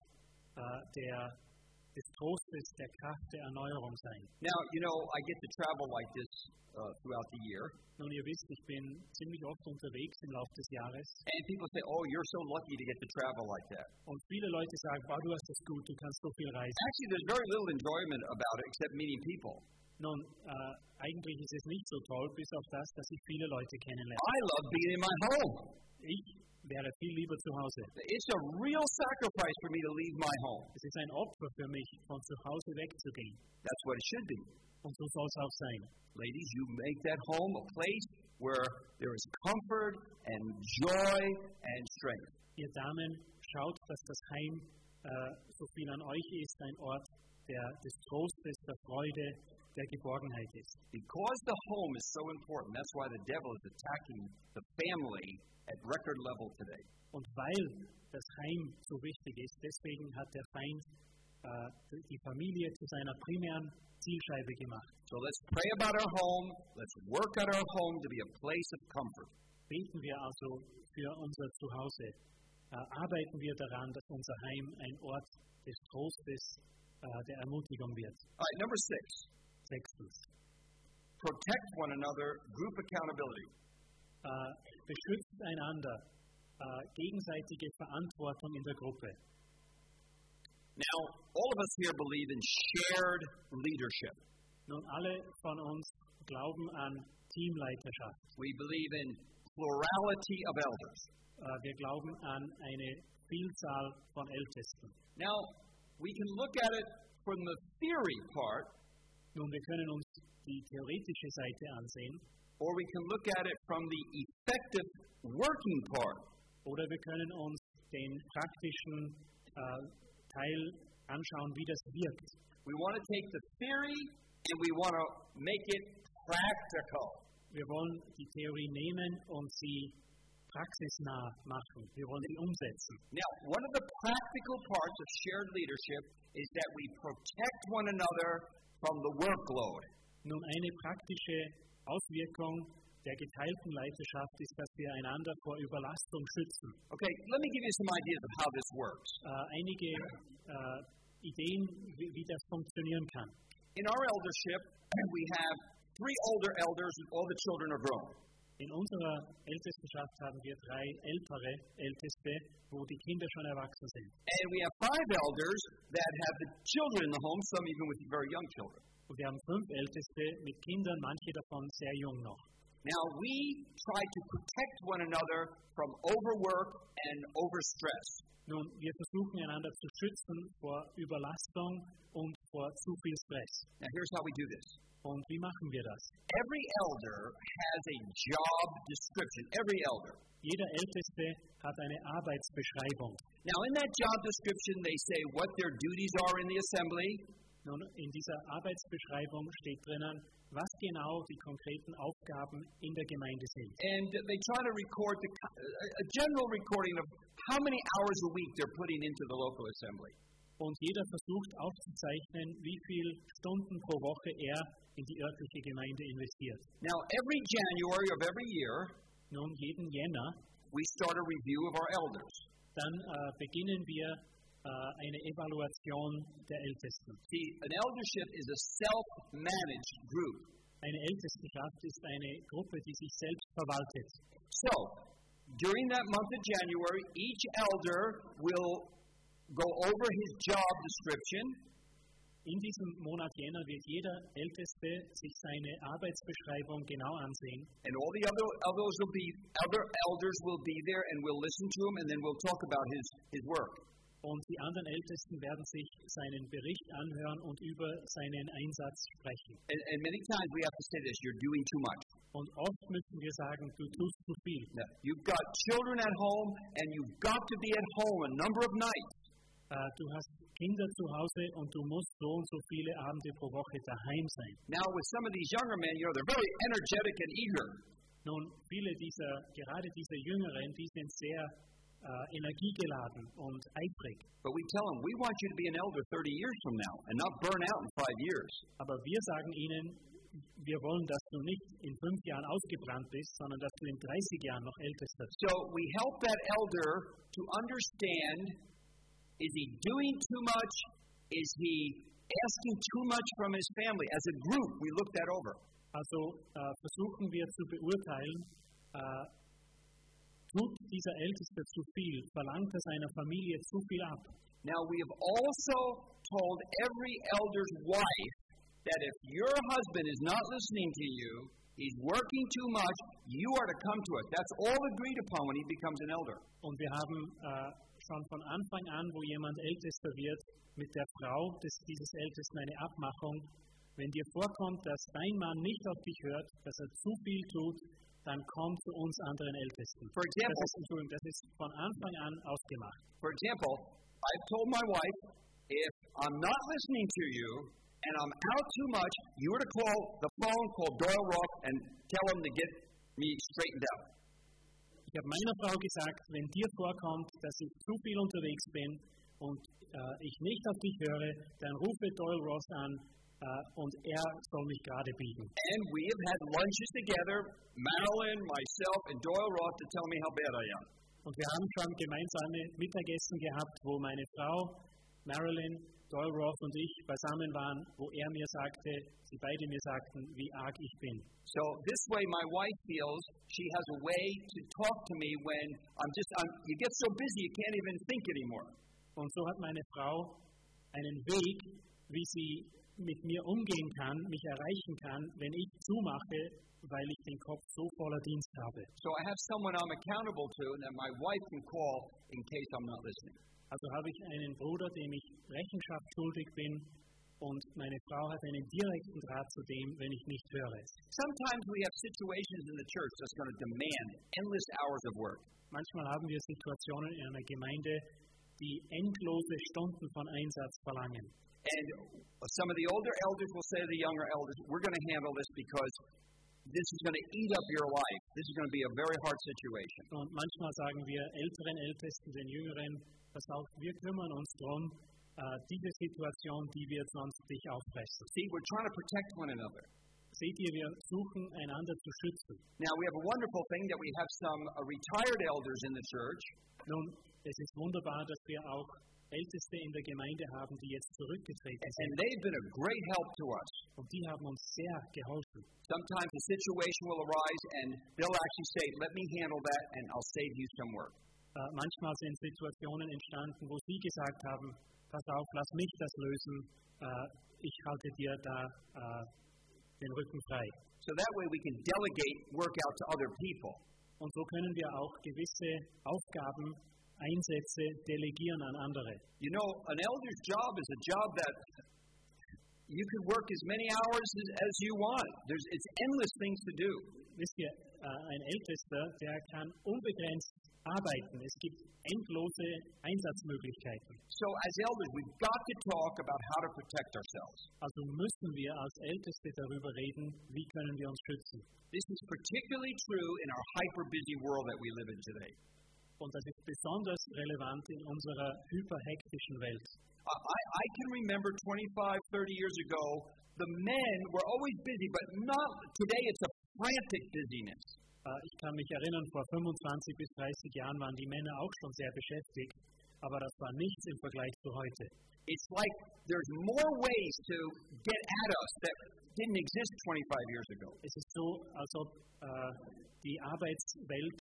des Trostes, der Kraft, der Erneuerung sein. Now, I get to travel like this throughout the year. Nun, ihr wisst, ich bin ziemlich oft unterwegs im Laufe des Jahres. And people say, oh, you're so lucky to get to travel like that. Und viele Leute sagen, wow, du hast es gut, du kannst so viel reisen. Actually, there's very little enjoyment about it except meeting people. Nun, eigentlich ist es nicht so toll, bis auf das, dass ich viele Leute kennenlerne. I love being in my home. Ich wäre viel lieber zu Hause. It's a real sacrifice for me to leave my home. Es ist ein Opfer für mich, von zu Hause wegzugehen. That's what it should be. Und so soll es auch sein. Ladies, you make that home a place where there is comfort and joy and strength. Ihr Damen, schaut, dass das Heim, so viel an euch ist, ein Ort des Trostes, der Freude, der Geborgenheit ist. Because the home is so important, that's why the devil is attacking the family at record level today. Und weil das Heim so wichtig ist, deswegen hat der Feind die Familie zu seiner primären Zielscheibe gemacht. So let's pray about our home. Let's work at our home to be a place of comfort. Beten wir also für unser Zuhause. Arbeiten wir daran, dass unser Heim ein Ort des Trostes, der Ermutigung wird. All right, number 6. Sechstens, Protect one another, group accountability. beschützt einander, gegenseitige Verantwortung in der Gruppe. Now, all of us here believe in shared leadership. Nun, alle von uns glauben an Teamleiterschaft. We believe in plurality of elders. Wir glauben an eine Vielzahl von Ältesten. Now, we can look at it from the theory part, Nun, wir können uns die theoretische Seite ansehen, or we can look at it from the effective working part. oder wir können uns den praktischen Teil anschauen, wie das wirkt. We want to take the theory and we want to make it practical. Wir wollen die Theorie nehmen und sie praxisnah machen. Wir wollen sie umsetzen. Now, one of the practical parts of shared leadership is that we protect one another from the workload. Nun, eine praktische Auswirkung der geteilten Leiterschaft ist, dass wir einander vor Überlastung schützen. Okay, let me give you some ideas of how this works. Einige Ideen, wie das funktionieren kann. In our eldership, we have 3 older elders and all the children are grown. In unserer Ältestenschaft haben wir 3 ältere Älteste, wo die Kinder schon erwachsen sind. And we have 5 elders that have the children in the home, some even with very young children. Und wir haben 5 Älteste mit Kindern, manche davon sehr jung noch. Now, we try to protect one another from overwork and overstress. Nun, wir versuchen einander zu schützen vor Überlastung und vor zu viel Stress. Now, here's how we do this. Und wie machen wir das? Every elder has a job description. Every elder. Jeder Älteste hat eine Arbeitsbeschreibung. Now, in that job description, they say what their duties are in the assembly. Nun, in dieser Arbeitsbeschreibung steht drinnen, was genau die konkreten Aufgaben in der Gemeinde sind. And they try to record a general recording of how many hours a week they're putting into the local assembly. Und jeder versucht aufzuzeichnen, wie viele Stunden pro Woche er in die örtliche Gemeinde investiert. Now, every January of every year, Nun, jeden Jänner, we start a review of our elders. dann beginnen wir eine Evaluation der Ältesten. See, an eldership is a self-managed group. Eine Ältestenschaft ist eine Gruppe, die sich selbst verwaltet. So, during that month of January, each elder will go over his job description. In diesem Monat Jänner wird jeder Älteste sich seine Arbeitsbeschreibung genau ansehen. And all the other elders will be there and we'll listen to him and then we'll talk about his work. Und die anderen Ältesten werden sich seinen Bericht anhören und über seinen Einsatz sprechen. And many times we have to say this, you're doing too much. Und oft müssen wir sagen, du tust zu viel. Now, you've got children at home and you've got to be at home a number of nights. Du hast Kinder zu Hause und du musst so und so viele Abende pro Woche daheim sein. Now with some of these younger men, they're very energetic and eager. Nun, gerade diese Jüngeren, die sind sehr energiegeladen und eifrig. But we tell them, we want you to be an elder 30 years from now and not burn out in 5 years. Aber wir sagen ihnen, wir wollen, dass du nicht in 5 Jahren ausgebrannt bist, sondern dass du in 30 Jahren noch Ältester bist. So we help that elder to understand, is he doing too much? Is he asking too much from his family? As a group, we look that over. Also versuchen wir zu beurteilen, tut dieser Älteste zu viel, verlangt er seiner Familie zu viel ab. Now we have also told every elder's wife that if your husband is not listening to you, he's working too much, you are to come to us. That's all agreed upon when he becomes an elder. Und wir haben schon von Anfang an, wo jemand Ältester wird, mit der Frau dieses Ältesten eine Abmachung. Wenn dir vorkommt, dass dein Mann nicht auf dich hört, dass er zu viel tut, dann komm zu uns anderen Ältesten. For example, das ist von Anfang an ausgemacht. For example, I've told my wife, if I'm not listening to you and I'm out too much, you are to call Doyle Roth and tell him to get me straightened out. Ich habe meiner Frau gesagt, wenn dir vorkommt, dass ich zu viel unterwegs bin und ich nicht auf dich höre, dann rufe Doyle Roth an und er soll mich gerade biegen. And we have had lunches together, Marilyn, myself, and Doyle Roth to tell me how bad I am. Und wir haben schon gemeinsame Mittagessen gehabt, wo meine Frau Marilyn, Doyle Roth und ich beisammen waren, wo er mir sagte, sie beide mir sagten, wie arg ich bin. So this way my wife feels she has a way to talk to me when you get so busy you can't even think anymore. Und so hat meine Frau einen Weg, wie sie mit mir umgehen kann, mich erreichen kann, wenn ich zumache, weil ich den Kopf so voller Dienst habe. So I have someone I'm accountable to and that my wife can call in case I'm not listening. Also habe ich einen Bruder, dem ich Rechenschaft schuldig bin, und meine Frau hat einen direkten Draht zu dem, wenn ich nicht höre. Sometimes we have situations in the church that's going to demand endless hours of work. Manchmal haben wir Situationen in einer Gemeinde, die endlose Stunden von Einsatz verlangen. And some of the older elders will say to the younger elders, we're going to handle this because this is going to eat up your life. This is going to be a very hard situation. Und manchmal sagen wir älteren Ältesten, den Jüngeren, pass auf, wir kümmern uns darum, diese Situation, die wird sonst dich auffressen. See, we're trying to protect one another. Seht ihr, wir suchen einander zu schützen. Now, we have a wonderful thing that we have some retired elders in the church. Nun, es ist wunderbar, dass wir auch Älteste in der Gemeinde haben, die jetzt zurückgetreten sind. And they've been a great help to us. Und die haben uns sehr geholfen. Sometimes a situation will arise and they'll actually say, let me handle that and I'll save you some work. Manchmal sind Situationen entstanden, wo sie gesagt haben, pass auf, lass mich das lösen, ich halte dir da den Rücken frei. So that way we can delegate work out to other people. Und so können wir auch gewisse Aufgaben, Einsätze delegieren an andere. You know, an elder's job is a job that you can work as many hours as you want. It's endless things to do. Wisst ihr, ein Ältester, der kann unbegrenzt arbeiten. Es gibt endlose Einsatzmöglichkeiten. So as elders, we've got to talk about how to protect ourselves. Also müssen wir als Älteste darüber reden, wie können wir uns schützen. This is particularly true in our hyper-busy world that we live in today. Und das ist besonders relevant in unserer hyperhektischen Welt. I can remember 25, 30 years ago, the men were always busy, but not today. It's a frantic busyness. Ich kann mich erinnern, vor 25 bis 30 Jahren waren die Männer auch schon sehr beschäftigt, aber das war nichts im Vergleich zu heute. It's like there's more ways to get at us that didn't exist 25 years ago. Es ist so, als ob die Arbeitswelt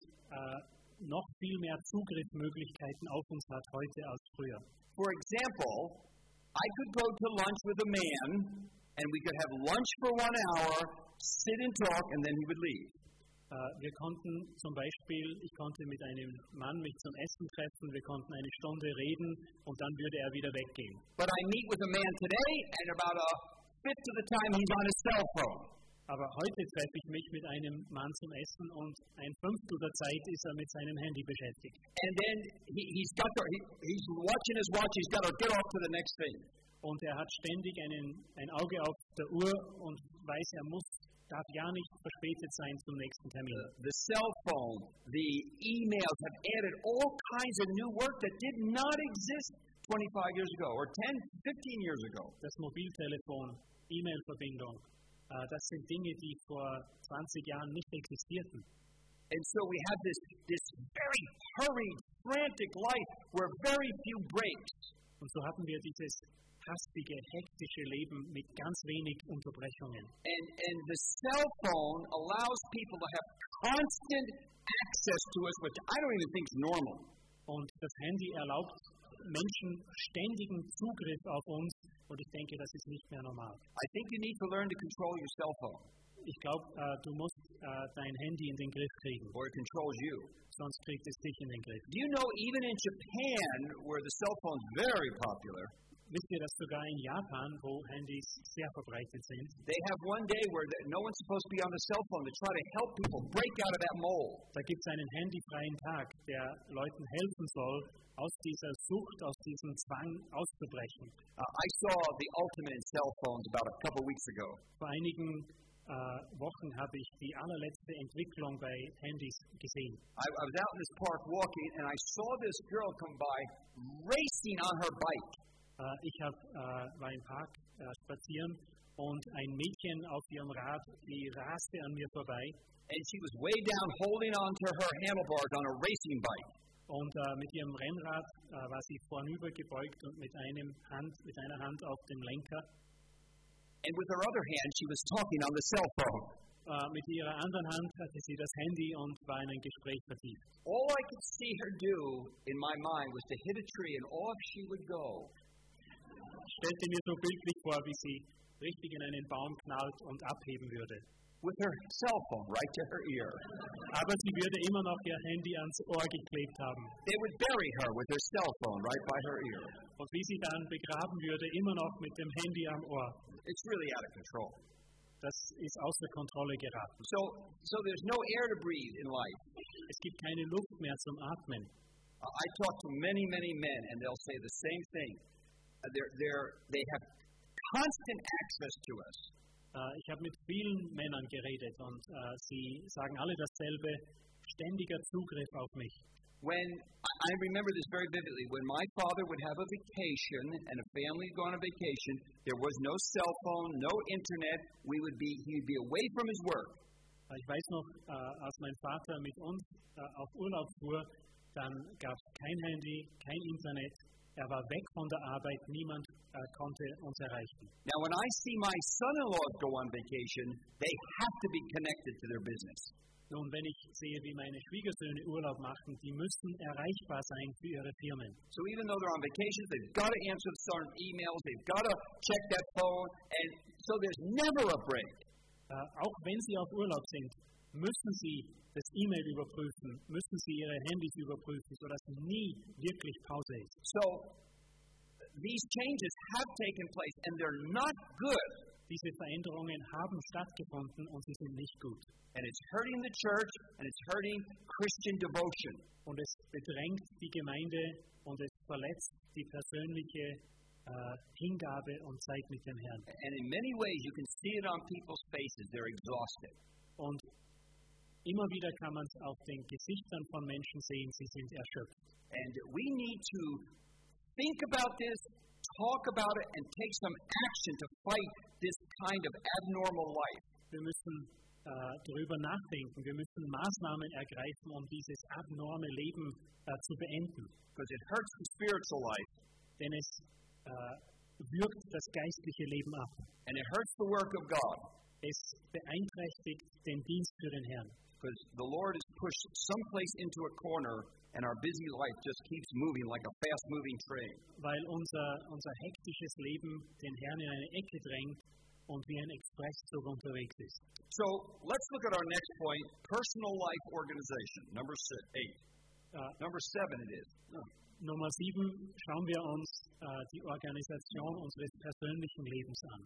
noch viel mehr Zugriffsmöglichkeiten auf uns hat heute als früher. For example, I could go to lunch with a man, and we could have lunch for 1 hour, sit and talk, and then he would leave. Wir konnten zum Beispiel, ich konnte mit einem Mann mich zum Essen treffen, wir konnten eine Stunde reden und dann würde er wieder weggehen. But I meet with a man today, and about a fifth of the time he's on his cell phone. Aber heute treffe ich mich mit einem Mann zum Essen und ein Fünftel der Zeit ist er mit seinem Handy beschäftigt. And then he's watching his watch, he's got to get off to the next thing. Und er hat ständig ein Auge auf der Uhr und weiß, darf ja nicht verspätet sein zum nächsten Termin. The cell phone, the emails have added all kinds of new work that did not exist 25 years ago or 10, 15 years ago. Das Mobiltelefon, E-Mail-Verbindung, das sind Dinge, die vor 20 Jahren nicht existierten. And so we have this very hurried, frantic life where very few breaks. Und so hatten wir dieses hastige, hektische Leben mit ganz wenig Unterbrechungen. And the cell phone allows people to have constant access to us, which I don't even think is normal. Und das Handy erlaubt Menschen ständigen Zugriff auf uns, und ich denke, das ist nicht mehr normal. I think you need to learn to control your cell phone. Ich glaube, du musst dein Handy in den Griff kriegen. Or it controls you. Sonst kriegt es dich in den Griff. Do you know, even in Japan, where the cell phone is very popular, wisst ihr, dass sogar in Japan, wo Handys sehr verbreitet sind, they have one day where no one's supposed to be on the cell phone to try to help people break out of that mold. Da gibt es einen handyfreien Tag, der Leuten helfen soll, aus dieser Sucht, aus diesem Zwang auszubrechen. I saw the ultimate in cell phones about a couple weeks ago. Vor einigen Wochen habe ich die allerletzte Entwicklung bei Handys gesehen. I was out in this park walking and I saw this girl come by racing on her bike. Ich war im Park spazieren und ein Mädchen auf ihrem Rad, die raste an mir vorbei. And she was way down holding on to her handlebars on a racing bike. Und mit ihrem Rennrad war sie vornübergebeugt und mit einer Hand auf dem Lenker. And with her other hand, she was talking on the cell phone. Mit ihrer anderen Hand hatte sie das Handy und war in ein Gespräch vertieft. All I could see her do in my mind was to hit a tree and off she would go. Ich stellte mir so bildlich vor, wie sie richtig in einen Baum knallt und abheben würde. With her cell phone right to her ear. Aber sie würde immer noch ihr Handy ans Ohr geklebt haben. They would bury her with her cell phone right by her ear. Und wie sie dann begraben würde, immer noch mit dem Handy am Ohr. It's really out of control. Das ist außer Kontrolle geraten. So there's no air to breathe in life. Es gibt keine Luft mehr zum Atmen. I talk to many men, and they'll say the same thing. They have constant access to us. Ich habe mit vielen Männern geredet und sie sagen alle dasselbe, ständiger Zugriff auf mich. I remember this very vividly, when my father would have a vacation and a family would go on a vacation, there was no cell phone, no internet, he would be away from his work. Ich weiß noch, als mein Vater mit uns auf Urlaub fuhr, dann gab es kein Handy, kein Internet. Er war weg von der Arbeit, niemand konnte uns erreichen. Now, when I see my son-in-laws go on vacation, they have to be connected to their business. Nun, wenn ich sehe, wie meine Schwiegersöhne Urlaub machen, die müssen erreichbar sein für ihre Firmen. So even though they're on vacation, they've got to answer certain emails, they've got to check that phone, and so there's never a break. Auch wenn sie auf Urlaub sind, müssen sie das E-Mail überprüfen, müssen sie ihre Handys überprüfen, sodass nie wirklich Pause ist. So these changes have taken place, and they're not good. Diese Veränderungen haben stattgefunden und sie sind nicht gut. And it's hurting the church, and it's hurting Christian devotion. Und es bedrängt die Gemeinde und es verletzt die persönliche Hingabe und Zeit mit dem Herrn. And in many ways you can see it on people's faces, they're exhausted. Und immer wieder kann man es auf den Gesichtern von Menschen sehen, sie sind erschöpft. And we need to think about this, talk about it, and take some action to fight this kind of abnormal life. Wir müssen darüber nachdenken, wir müssen Maßnahmen ergreifen, um dieses abnorme Leben zu beenden. Because it hurts the spiritual life. Denn es wirkt das geistliche Leben ab. And it hurts the work of God. Es beeinträchtigt den Dienst für den Herrn. Because the Lord is pushed someplace into a corner, and our busy life just keeps moving like a fast-moving train. Weil unser hektisches Leben den Herrn in eine Ecke drängt und wie ein Expresszug unterwegs ist. So let's look at our next point: personal life organization. Number 8. Number 7 it is. Nummer 7 schauen wir uns die Organisation unseres persönlichen Lebens an.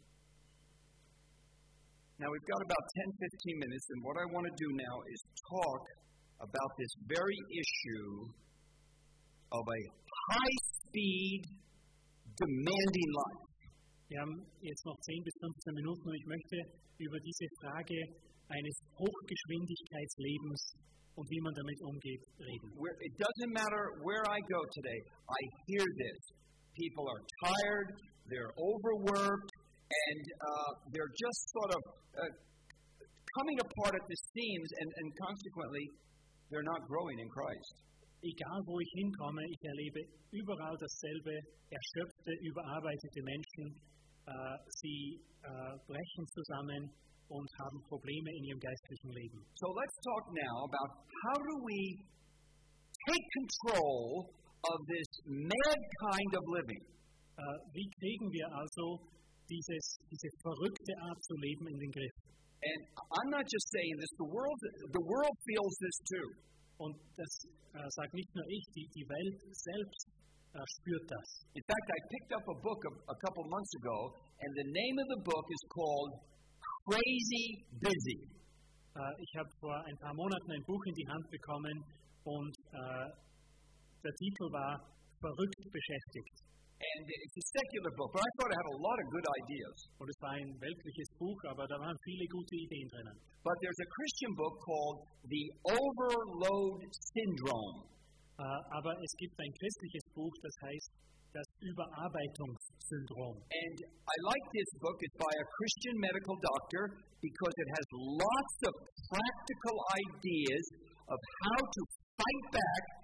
Now we've got about 10-15 minutes, and what I want to do now is talk about this very issue of a high-speed, demanding life. Wir haben jetzt noch 10 bis 15 Minuten und ich möchte über diese Frage eines Hochgeschwindigkeitslebens und wie man damit umgeht reden. It doesn't matter where I go today, I hear this. People are tired, they're overworked, and they're just sort of coming apart at the seams, and consequently, they're not growing in Christ. Egal wo ich hinkomme, ich erlebe überall dasselbe, erschöpfte, überarbeitete Menschen. Sie brechen zusammen und haben Probleme in ihrem geistlichen Leben. So let's talk now about how do we take control of this mad kind of living. Wie kriegen wir also diese verrückte Art zu leben in den Griff? And I'm not just saying this, the world feels this too. Und das sagt nicht nur ich, die Welt selbst spürt das. In fact, I picked up a book a couple months ago, and the name of the book is called Crazy Busy. Ich habe vor ein paar Monaten ein Buch in die Hand bekommen und der Titel war Verrückt beschäftigt. And it's a secular book, but I thought it had a lot of good ideas. Und es war ein weltliches Buch, aber da waren viele gute Ideen drinnen. But there's a Christian book called The Overload Syndrome. Aber es gibt ein christliches Buch, das heißt das Überarbeitungssyndrom. And I like this book. It's by a Christian medical doctor because it has lots of practical ideas of how to fight back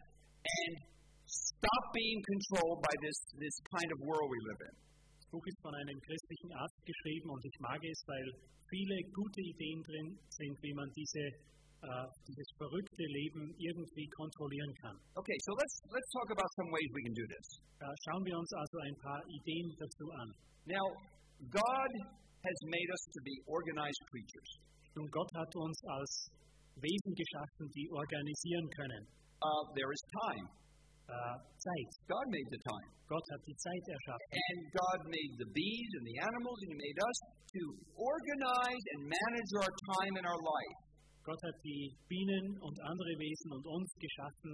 and stop being controlled by this kind of world we live in. Das Buch ist von einem christlichen Arzt geschrieben und ich mag es, weil viele gute Ideen drin sind, wie man dieses verrückte Leben irgendwie kontrollieren kann. Okay, so let's talk about some ways we can do this. Schauen wir uns also ein paar Ideen dazu an. Now, God has made us to be organized creatures. Nun, Gott hat uns als Wesen geschaffen, die organisieren können. There is time. Zeit. God made the time. Gott hat die Zeit erschaffen. And God made the bees and the animals, and He made us to organize and manage our time in our life. Gott hat die Bienen und andere Wesen und uns geschaffen,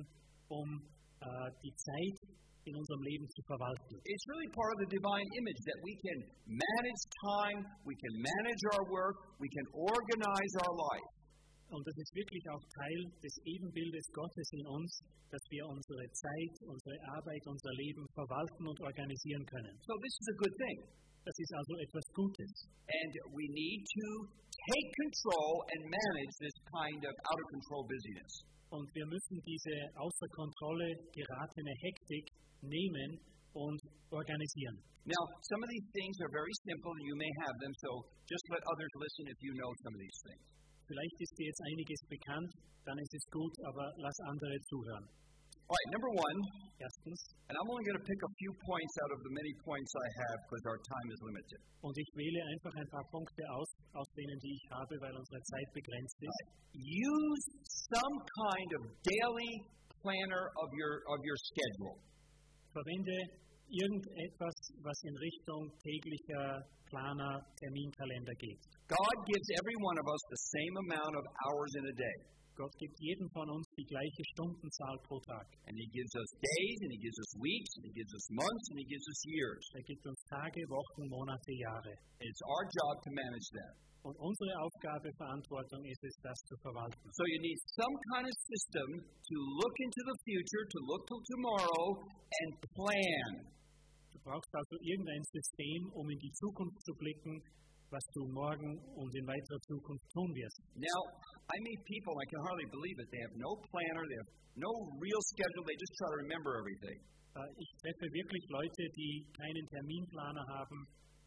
die Zeit in unserem Leben zu verwalten. It's really part of the divine image that we can manage time, we can manage our work, we can organize our life. Und das ist wirklich auch Teil des Ebenbildes Gottes in uns, dass wir unsere Zeit, unsere Arbeit, unser Leben verwalten und organisieren können. So this is a good thing. Das ist also etwas Gutes. And we need to take control and manage this kind of out-of-control busyness. Und wir müssen diese außer Kontrolle geratene Hektik nehmen und organisieren. Now, some of these things are very simple and you may have them, so just let others listen if you know some of these things. Vielleicht ist dir jetzt einiges bekannt, dann ist es gut, aber lass andere zuhören. All right, number one, Erstens, and I'm only going to pick a few points out of the many points I have because our time is limited. und ich wähle einfach ein paar Punkte aus denen, die ich habe, weil unsere Zeit begrenzt ist. Use some kind of daily planner of your schedule. Verwende irgendetwas, was in Richtung täglicher Planer, Terminkalender geht. God gives every one of us the same amount of hours in a day. Gott gibt jedem von uns die gleiche Stundenzahl pro Tag. And He gives us days, and He gives us weeks, and He gives us months, and He gives us years. Er gibt uns Tage, Wochen, Monate, Jahre. And it's our job to manage that. Und unsere Aufgabe, Verantwortung ist es, das zu verwalten. So you need some kind of system to look into the future, to look till tomorrow, and plan. Du brauchst also irgendein System, um in die Zukunft zu blicken, was du morgen und in weiterer Zukunft tun wirst. Now, I meet people, I can hardly believe it, they have no planner, they have no real schedule, they just try to remember everything. Ich treffe wirklich Leute, die keinen Terminplaner haben,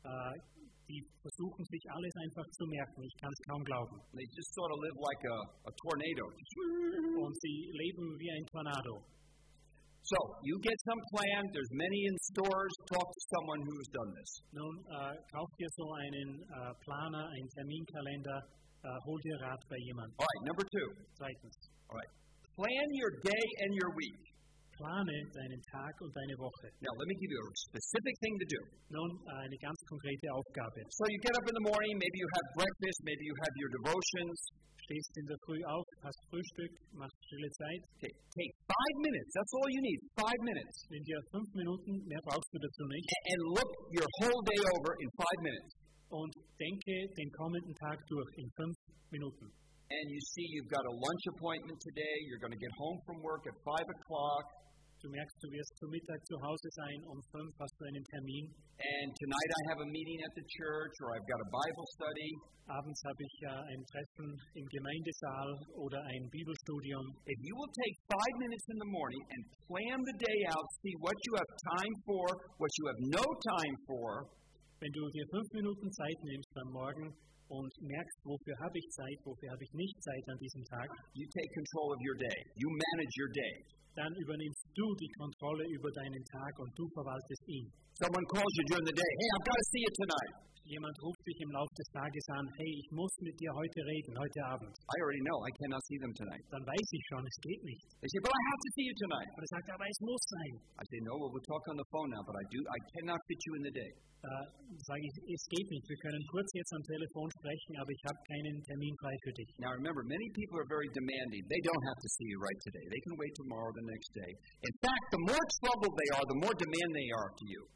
die versuchen, sich alles einfach zu merken. Ich kann es kaum glauben. They just sort of live like a tornado. Und sie leben wie ein Tornado. So, you get some plan, there's many in stores, talk to someone who's done this. Nun, kauf dir so einen Planer, einen Terminkalender, hol dir Rat bei jemandem. All right, number two. Zweitens, All right. Plan your day and your week. plane deinen Tag und deine Woche. Now, let me give you a specific thing to do. Nun, eine ganz konkrete Aufgabe. So, you get up in the morning, maybe you have breakfast, maybe you have your devotions. Stehst in der Früh auf, hast Frühstück, machst stille Zeit. Okay, take 5 minutes, that's all you need, 5 minutes. Nimm dir 5 Minuten, mehr brauchst du dazu nicht. And look your whole day over in 5 minutes. Und denke den kommenden Tag durch in 5 Minuten. And you see you've got a lunch appointment today, you're going to get home from work at 5 o'clock. Du merkst, du wirst zu Mittag zu Hause sein, um 5 hast du einen Termin. And tonight I have a meeting at the church, or I've got a Bible study. Abends habe ich ein Treffen im Gemeindesaal oder ein Bibelstudium. If you will take 5 minutes in the morning and plan the day out, see what you have time for, what you have no time for. Wenn du dir 5 Minuten Zeit nimmst am Morgen und merkst, wofür habe ich Zeit, wofür habe ich nicht Zeit an diesem Tag, you take control of your day. You manage your day. dann übernimmst du die Kontrolle über deinen Tag und du verwaltest ihn. Someone calls you during the day, hey, I've got to see you tonight. Jemand ruft dich im Laufe des Tages an, hey, ich muss mit dir heute reden, heute Abend. I already know, I cannot see them tonight. Dann weiß ich schon, es geht nicht. They say, but I have to see you tonight. Und er sagt, aber es muss sein. I say, no, well, we'll talk on the phone now, but I cannot fit you in the day. Sage ich, es geht nicht. Wir können kurz jetzt am Telefon sprechen, aber ich habe keinen Termin frei für dich. Now remember, many people are very demanding. They don't have to see you right today. They can wait tomorrow, the next day. In fact, the more troubled they are, the more demand they are to you.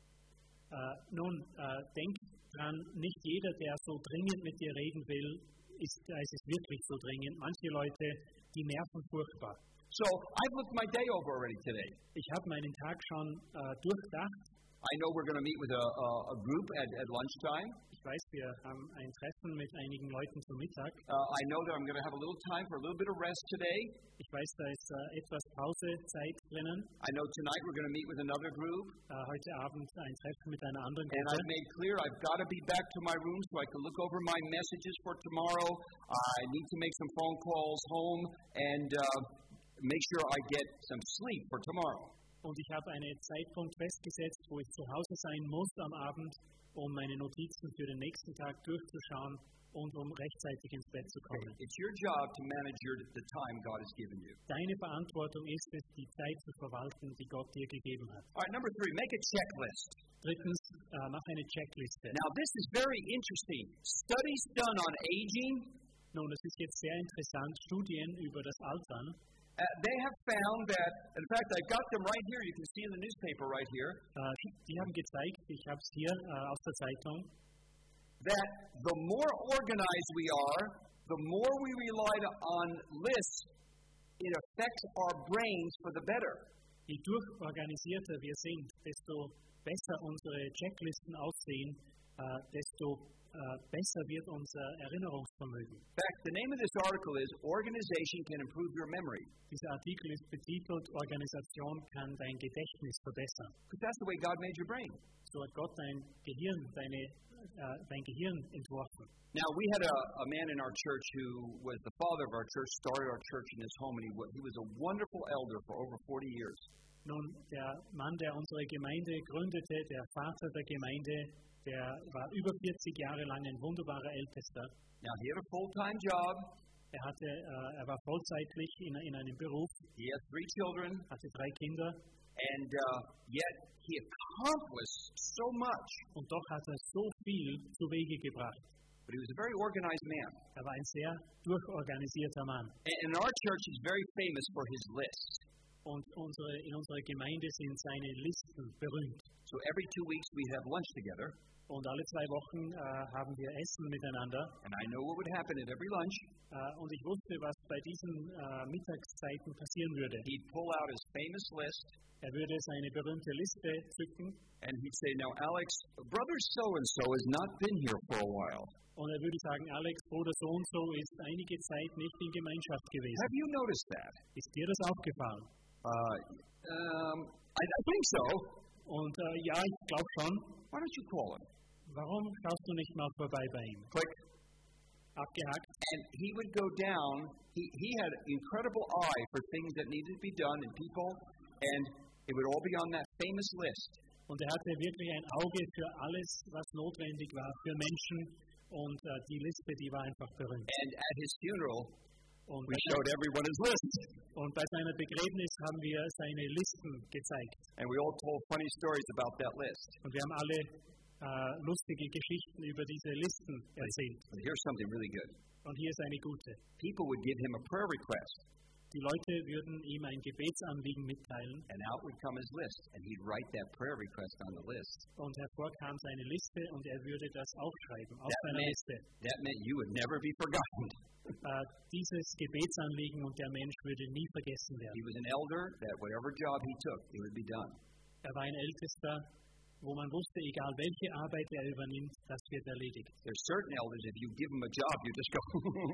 Nun, denk dran, nicht jeder, der so dringend mit dir reden will, ist es wirklich so dringend. Manche Leute, die nerven furchtbar. So, I've looked my day over already today. Ich habe meinen Tag schon durchdacht. I know we're going to meet with a group at lunchtime. Ich weiß, wir haben ein Treffen mit einigen Leuten zum Mittag. I know that I'm going to have a little time for a little bit of rest today. Ich weiß, da ist etwas Pausezeit drinnen. I know tonight we're going to meet with another group. Heute Abend ein Treffen mit einer anderen And Gruppe. I've made clear I've got to be back to my room so I can look over my messages for tomorrow. I need to make some phone calls home and make sure I get some sleep for tomorrow. Und ich habe einen Zeitpunkt festgesetzt, wo ich zu Hause sein muss am Abend, um meine Notizen für den nächsten Tag durchzuschauen und um rechtzeitig ins Bett zu kommen. It's your job to manage the time God has given you. Deine Verantwortung ist es, die Zeit zu verwalten, die Gott dir gegeben hat. All right, number 3, make a checklist. Drittens, mach eine Checkliste. Now, this is very interesting. Studies done on aging, Nun, es ist jetzt sehr interessant, Studien über das Altern. they have found that, in fact, I've got them right here. You can see in the newspaper right here, Die haben gezeigt, ich habe es hier aus der Zeitung, that the more organized we are, the more we rely on lists, it affects our brains for the better. je durchorganisierter wir sind, desto besser unsere Checklisten aussehen, desto besser wird unser Erinnerungsvermögen. In fact, the name of this article is Organization Can Improve Your Memory. Dieser Artikel ist betitelt, Organisation kann dein Gedächtnis verbessern. Because that's the way God made your brain. So hat Gott dein Gehirn entworfen. Now, we had a man in our church who was the father of our church, started our church in his home, and he was a wonderful elder for over 40 years. Nun, der Mann, der unsere Gemeinde gründete, der Vater der Gemeinde, der war über 40 Jahre lang ein wunderbarer Ältester. Now, he had a full-time job. Er war vollzeitlich in einem Beruf, He had 3 children, hatte 3 Kinder and yet he accomplished so much. und doch hat er so viel zu Wege gebracht. But he was a very organized man. Er war ein sehr durchorganisierter Mann. And our church is very famous for his lists. Und in unserer Gemeinde sind seine Listen berühmt. So every 2 weeks we have lunch together. Und alle 2 Wochen haben wir Essen miteinander. And I know what would happen at every lunch. Und ich wusste, was bei diesen Mittagszeiten passieren würde. He'd pull out his famous list. Er würde seine berühmte Liste zücken. And he'd say, now, Alex, brother so-and-so has not been here for a while. Und er würde sagen, Alex, Bruder so und so ist einige Zeit nicht in Gemeinschaft gewesen. Have you noticed that? Ist dir das aufgefallen? I think so. Und ja, ich glaube schon. Why don't you call him? Warum schaust du nicht mal vorbei bei ihm? Click. Abgehakt. And he would go down. He had an incredible eye for things that needed to be done in people, and it would all be on that famous list. Und er hatte wirklich ein Auge für alles, was notwendig war für Menschen. Und die Liste, die war einfach berühmt. And at his funeral, Und we showed everyone his list. Und bei seiner Begräbnis haben wir seine Listen gezeigt. And we all told funny stories about that list. Und wir haben alle lustige Geschichten über diese Listen erzählt. But here's something really good. Und hier ist eine gute. People would give him a prayer request. Die Leute würden ihm ein Gebetsanliegen mitteilen. And out would come his list. And he'd write that prayer request on the list. Und hervor kam seine Liste und er würde das aufschreiben auf seiner Liste. That meant you would never be forgotten. Dieses Gebetsanliegen und der Mensch würde nie vergessen werden. He was an elder that whatever job he took, it would be done. Er war ein Ältester, wo man wusste, egal welche Arbeit er übernimmt, das wird erledigt. There's certain elders, if you give them a job, you just go.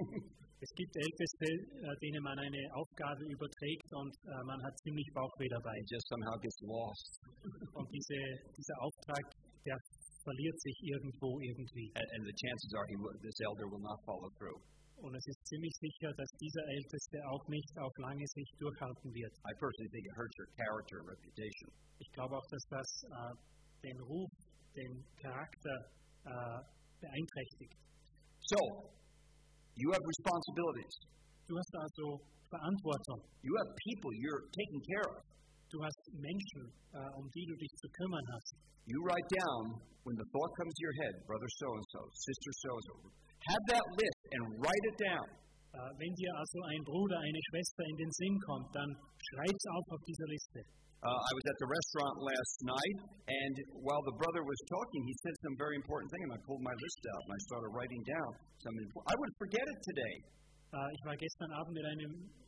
Es gibt Älteste, denen man eine Aufgabe überträgt und man hat ziemlich Bauchweh dabei. It just somehow gets lost. Und dieser Auftrag, der verliert sich irgendwo irgendwie. And the chances are this elder will not follow through. Und es ist ziemlich sicher, dass dieser Älteste auch nicht auf lange Sicht durchhalten wird. I personally think it hurts your character and reputation. Ich glaube auch, dass das den Ruf, den Charakter beeinträchtigt. So, you have responsibilities. Du hast also Verantwortung. You have people you're taking care of. Du hast Menschen, um die du dich zu kümmern hast. You write down, when the thought comes to your head, brother so-and-so, sister so-and-so, have that list and write it down. Wenn dir also ein Bruder, eine Schwester in den Sinn kommt, dann schreib's auf dieser Liste. I was at the restaurant last night, and while the brother was talking, he said some very important thing, and I pulled my list out, and I started writing down some important. I would forget it today. Ich war gestern Abend mit einem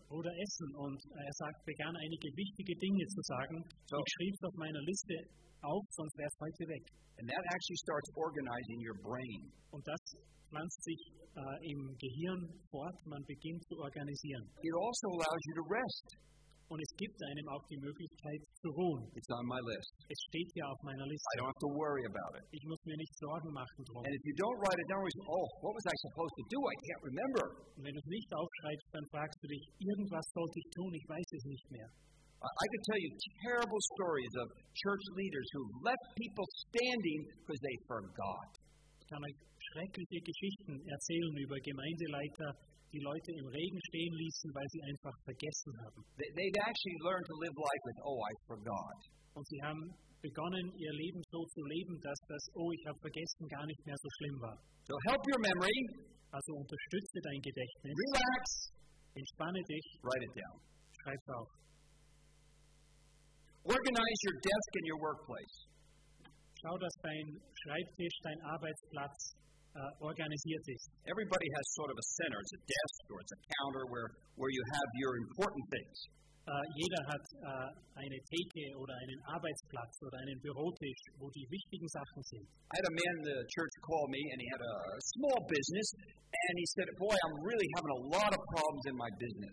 Bruder essen und er begann einige wichtige Dinge zu sagen. So. Ich schrieb es auf meiner Liste auf, sonst wäre es heute weg. And that actually starts organizing your brain. Und das pflanzt sich im Gehirn fort, man beginnt zu organisieren. It also allows you to rest. Und es gibt einem auch die Möglichkeit zu ruhen. It's on my list. Es steht ja auf meiner I Liste. don't have to worry about it. Ich muss mir nicht Sorgen machen drum. And if you don't write it down, you say, oh, what was I supposed to do? I can't remember. Und wenn du es nicht aufschreibst, dann fragst du dich, irgendwas sollte ich tun, ich weiß es nicht mehr. I could tell you terrible stories of church leaders who left people standing because they forgot. Ich kann euch schreckliche Geschichten erzählen über Gemeindeleiter, die Leute im Regen stehen ließen, weil sie einfach vergessen haben. They'd actually learned to live life with, oh, I forgot. Und sie haben begonnen, ihr Leben so zu leben, dass das, oh, ich habe vergessen, gar nicht mehr so schlimm war. So help your memory. Also unterstütze dein Gedächtnis, Relax. entspanne dich, Write it down. schreib's auf. Organize your desk and your workplace. Schau, dass dein Schreibtisch, dein Arbeitsplatz organisiert ist. Everybody has sort of a center. It's a desk or it's a counter where you have your important things. Jeder hat eine Theke oder einen Arbeitsplatz oder einen Bürotisch, wo die wichtigen Sachen sind. I had a man in the church call me, and he had a small business, and he said, boy, I'm really having a lot of problems in my business.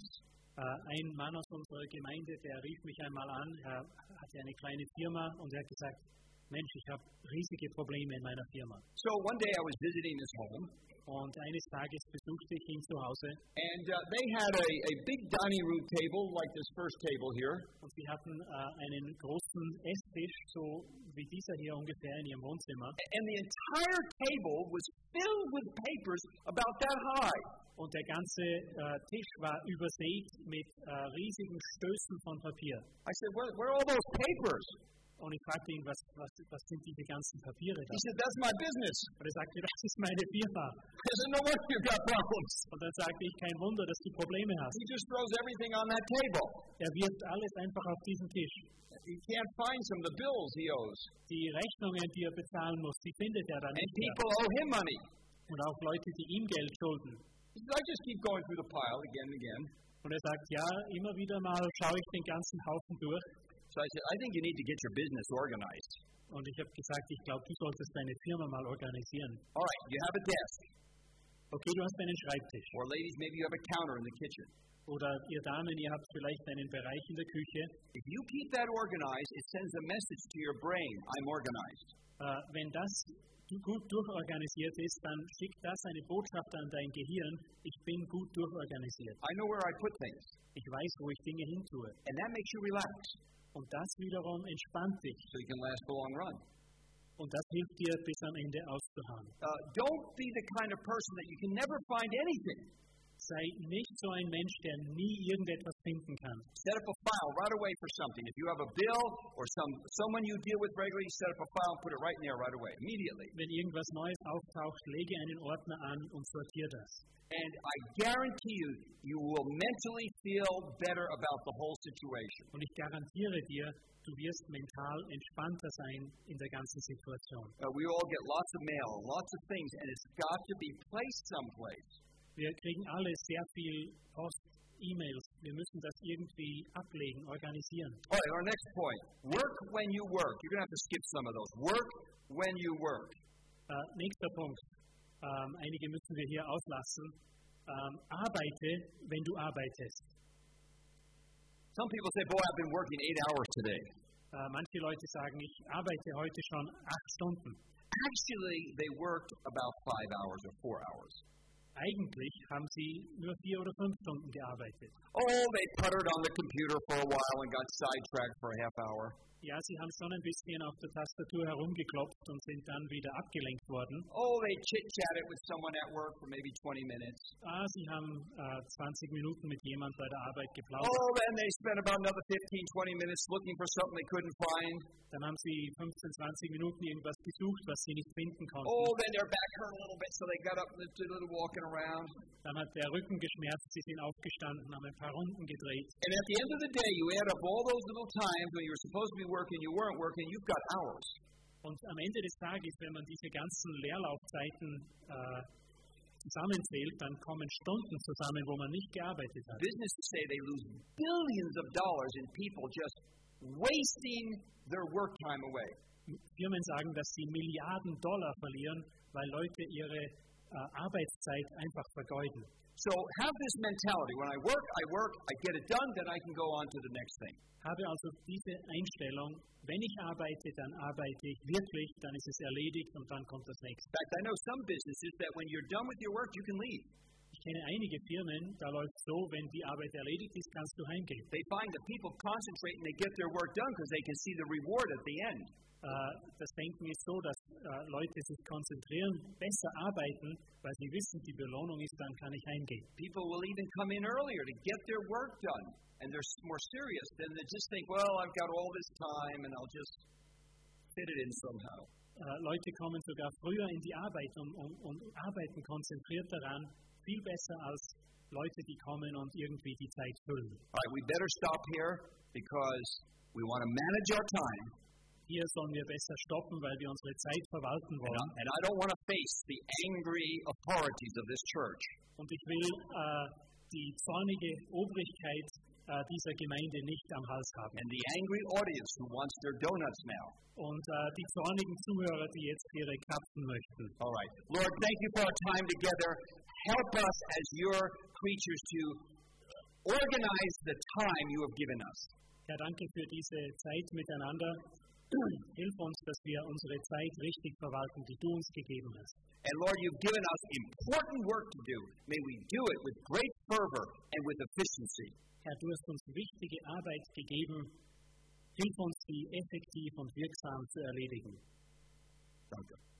Ein Mann aus unserer Gemeinde, der rief mich einmal an, er hatte eine kleine Firma und er hat gesagt, Mensch, ich habe riesige Probleme in meiner Firma. So one day I was visiting his home, Und eines Tages besuchte ich ihn zu Hause and they had a big dining room table, like this first table here, und sie hatten einen großen Esstisch, so wie dieser hier ungefähr in ihrem Wohnzimmer. and the entire table was filled with papers about that high. Und der ganze Tisch war übersät mit riesigen Stößen von Papier. I said, where are all those papers? Und ich fragte ihn, was sind diese ganzen Papiere da? He said, that's my business. Und er sagte, das ist meine Firma. I said, no wonder you've got problems. Und dann sagte ich, kein Wunder, dass du Probleme hast. He just throws everything on that table. Er wirft alles einfach auf diesen Tisch. He can't find some of the bills he owes. Die Rechnungen, die er bezahlen muss, die findet er dann And nicht mehr. people owe him money. Und auch Leute, die ihm Geld schulden. He said, I just keep going through the pile again and again. Und er sagt, ja, immer wieder mal schaue ich den ganzen Haufen durch. So I said, I think you need to get your business organized. Und ich habe gesagt, ich glaube, du solltest deine Firma mal organisieren. All right, you have a desk. Okay, du hast einen Schreibtisch. Or ladies, maybe you have a counter in the kitchen. Oder ihr Damen, ihr habt vielleicht einen Bereich in der Küche. If you keep that organized, it sends a message to your brain, I'm organized. Wenn das gut durchorganisiert ist, dann schickt das eine Botschaft an dein Gehirn, ich bin gut durchorganisiert. I know where I put things. Ich weiß, wo ich Dinge hintue. And that makes you relax, Und das wiederum entspannt dich. so you can last the long run. Und das hilft dir, bis am Ende auszuharren. Don't be the kind of person that you can never find anything. Sei nicht so ein Mensch, der nie irgendetwas finden kann. Set up a file right away for something. If you have a bill or someone you deal with regularly, set up a file and put it right in there right away, immediately. Wenn irgendwas Neues auftaucht, lege einen Ordner an und sortiere das. And I guarantee you, you will mentally feel better about the whole situation. Und ich garantiere dir, du wirst mental entspannter sein in der ganzen Situation. We all get lots of mail and lots of things, and it's got to be placed someplace. Wir kriegen alle sehr viel Post, E-Mails. Wir müssen das irgendwie ablegen, organisieren. All right, our next point. Work when you work. You're going to have to skip some of those. Work when you work. Nächster Punkt. Einige müssen wir hier auslassen. Arbeite, wenn du arbeitest. Some people say, boy, I've been working 8 hours today. Manche Leute sagen, ich arbeite heute schon 8 Stunden. Actually, they worked about 5 hours or 4 hours. Eigentlich haben sie nur 4 oder 5 Stunden gearbeitet. Oh, they puttered on the computer for a while and got sidetracked for a half hour. Ja, sie haben schon ein bisschen auf der Tastatur herumgeklopft und sind dann wieder abgelenkt worden. Oh, they chit-chatted with someone at work for maybe 20 minutes. Sie haben 20 Minuten mit jemand bei der Arbeit geplaudert. Oh, then they spent about another 15, 20 minutes looking for something they couldn't find. Dann haben sie 15, 20 Minuten irgendwas gesucht, was sie nicht finden konnten. Oh, then their back hurt a little bit, so they got up and did a little walking around. Dann hat der Rücken geschmerzt, sie sind aufgestanden, haben ein paar Runden gedreht. And at the end of the day, you add up all those little times when you were supposed to be working, you weren't working, you've got hours. Und am Ende des Tages, wenn man diese ganzen Leerlaufzeiten zusammenzählt, dann kommen Stunden zusammen, wo man nicht gearbeitet hat. Businesses say they lose billions of dollars in people just wasting their work time away. Firmen sagen, dass sie Milliarden Dollar verlieren, weil Leute ihre Arbeitszeit einfach vergeuden. So have this mentality. When I work, I get it done, then I can go on to the next thing. Habe also diese Einstellung, wenn ich arbeite, dann arbeite ich wirklich, dann ist es erledigt und dann kommt das nächste. In fact, I know some businesses that when you're done with your work, you can leave. Ich kenne einige Firmen, da läuft es so, wenn die Arbeit erledigt ist, kannst du heimgehen. They find that people concentrate and they get their work done because they can see the reward at the end. Das Denken ist so, dass Leute sich konzentrieren, besser arbeiten, weil sie wissen, die Belohnung ist, dann kann ich heimgehen. People will even come in earlier to get their work done, and they're more serious than they just think, well, I've got all this time and I'll just fit it in somehow. Leute kommen sogar früher in die Arbeit und arbeiten konzentriert daran, viel besser als Leute, die kommen und irgendwie die Zeit füllen. All right, we better stop here because we want to manage our time. Hier sollen wir besser stoppen, weil wir unsere Zeit verwalten wollen. And I don't want to face the angry authorities of this church. Und ich will die zornige Obrigkeit dieser Gemeinde nicht am Hals haben. And the angry audience who wants their donuts now. Und die zornigen Zuhörer, die jetzt ihre Krapfen möchten. All right. Lord, thank you for our time together. Help us as your creatures to organize the time you have given us. Herr, danke für diese Zeit miteinander. Hilf uns, dass wir unsere Zeit richtig verwalten, die du uns gegeben hast. And Lord, you've given us important work to do. May we do it with great fervor and with efficiency. Herr, du hast uns wichtige Arbeit gegeben. Hilf uns, die effektiv und wirksam zu erledigen. Danke.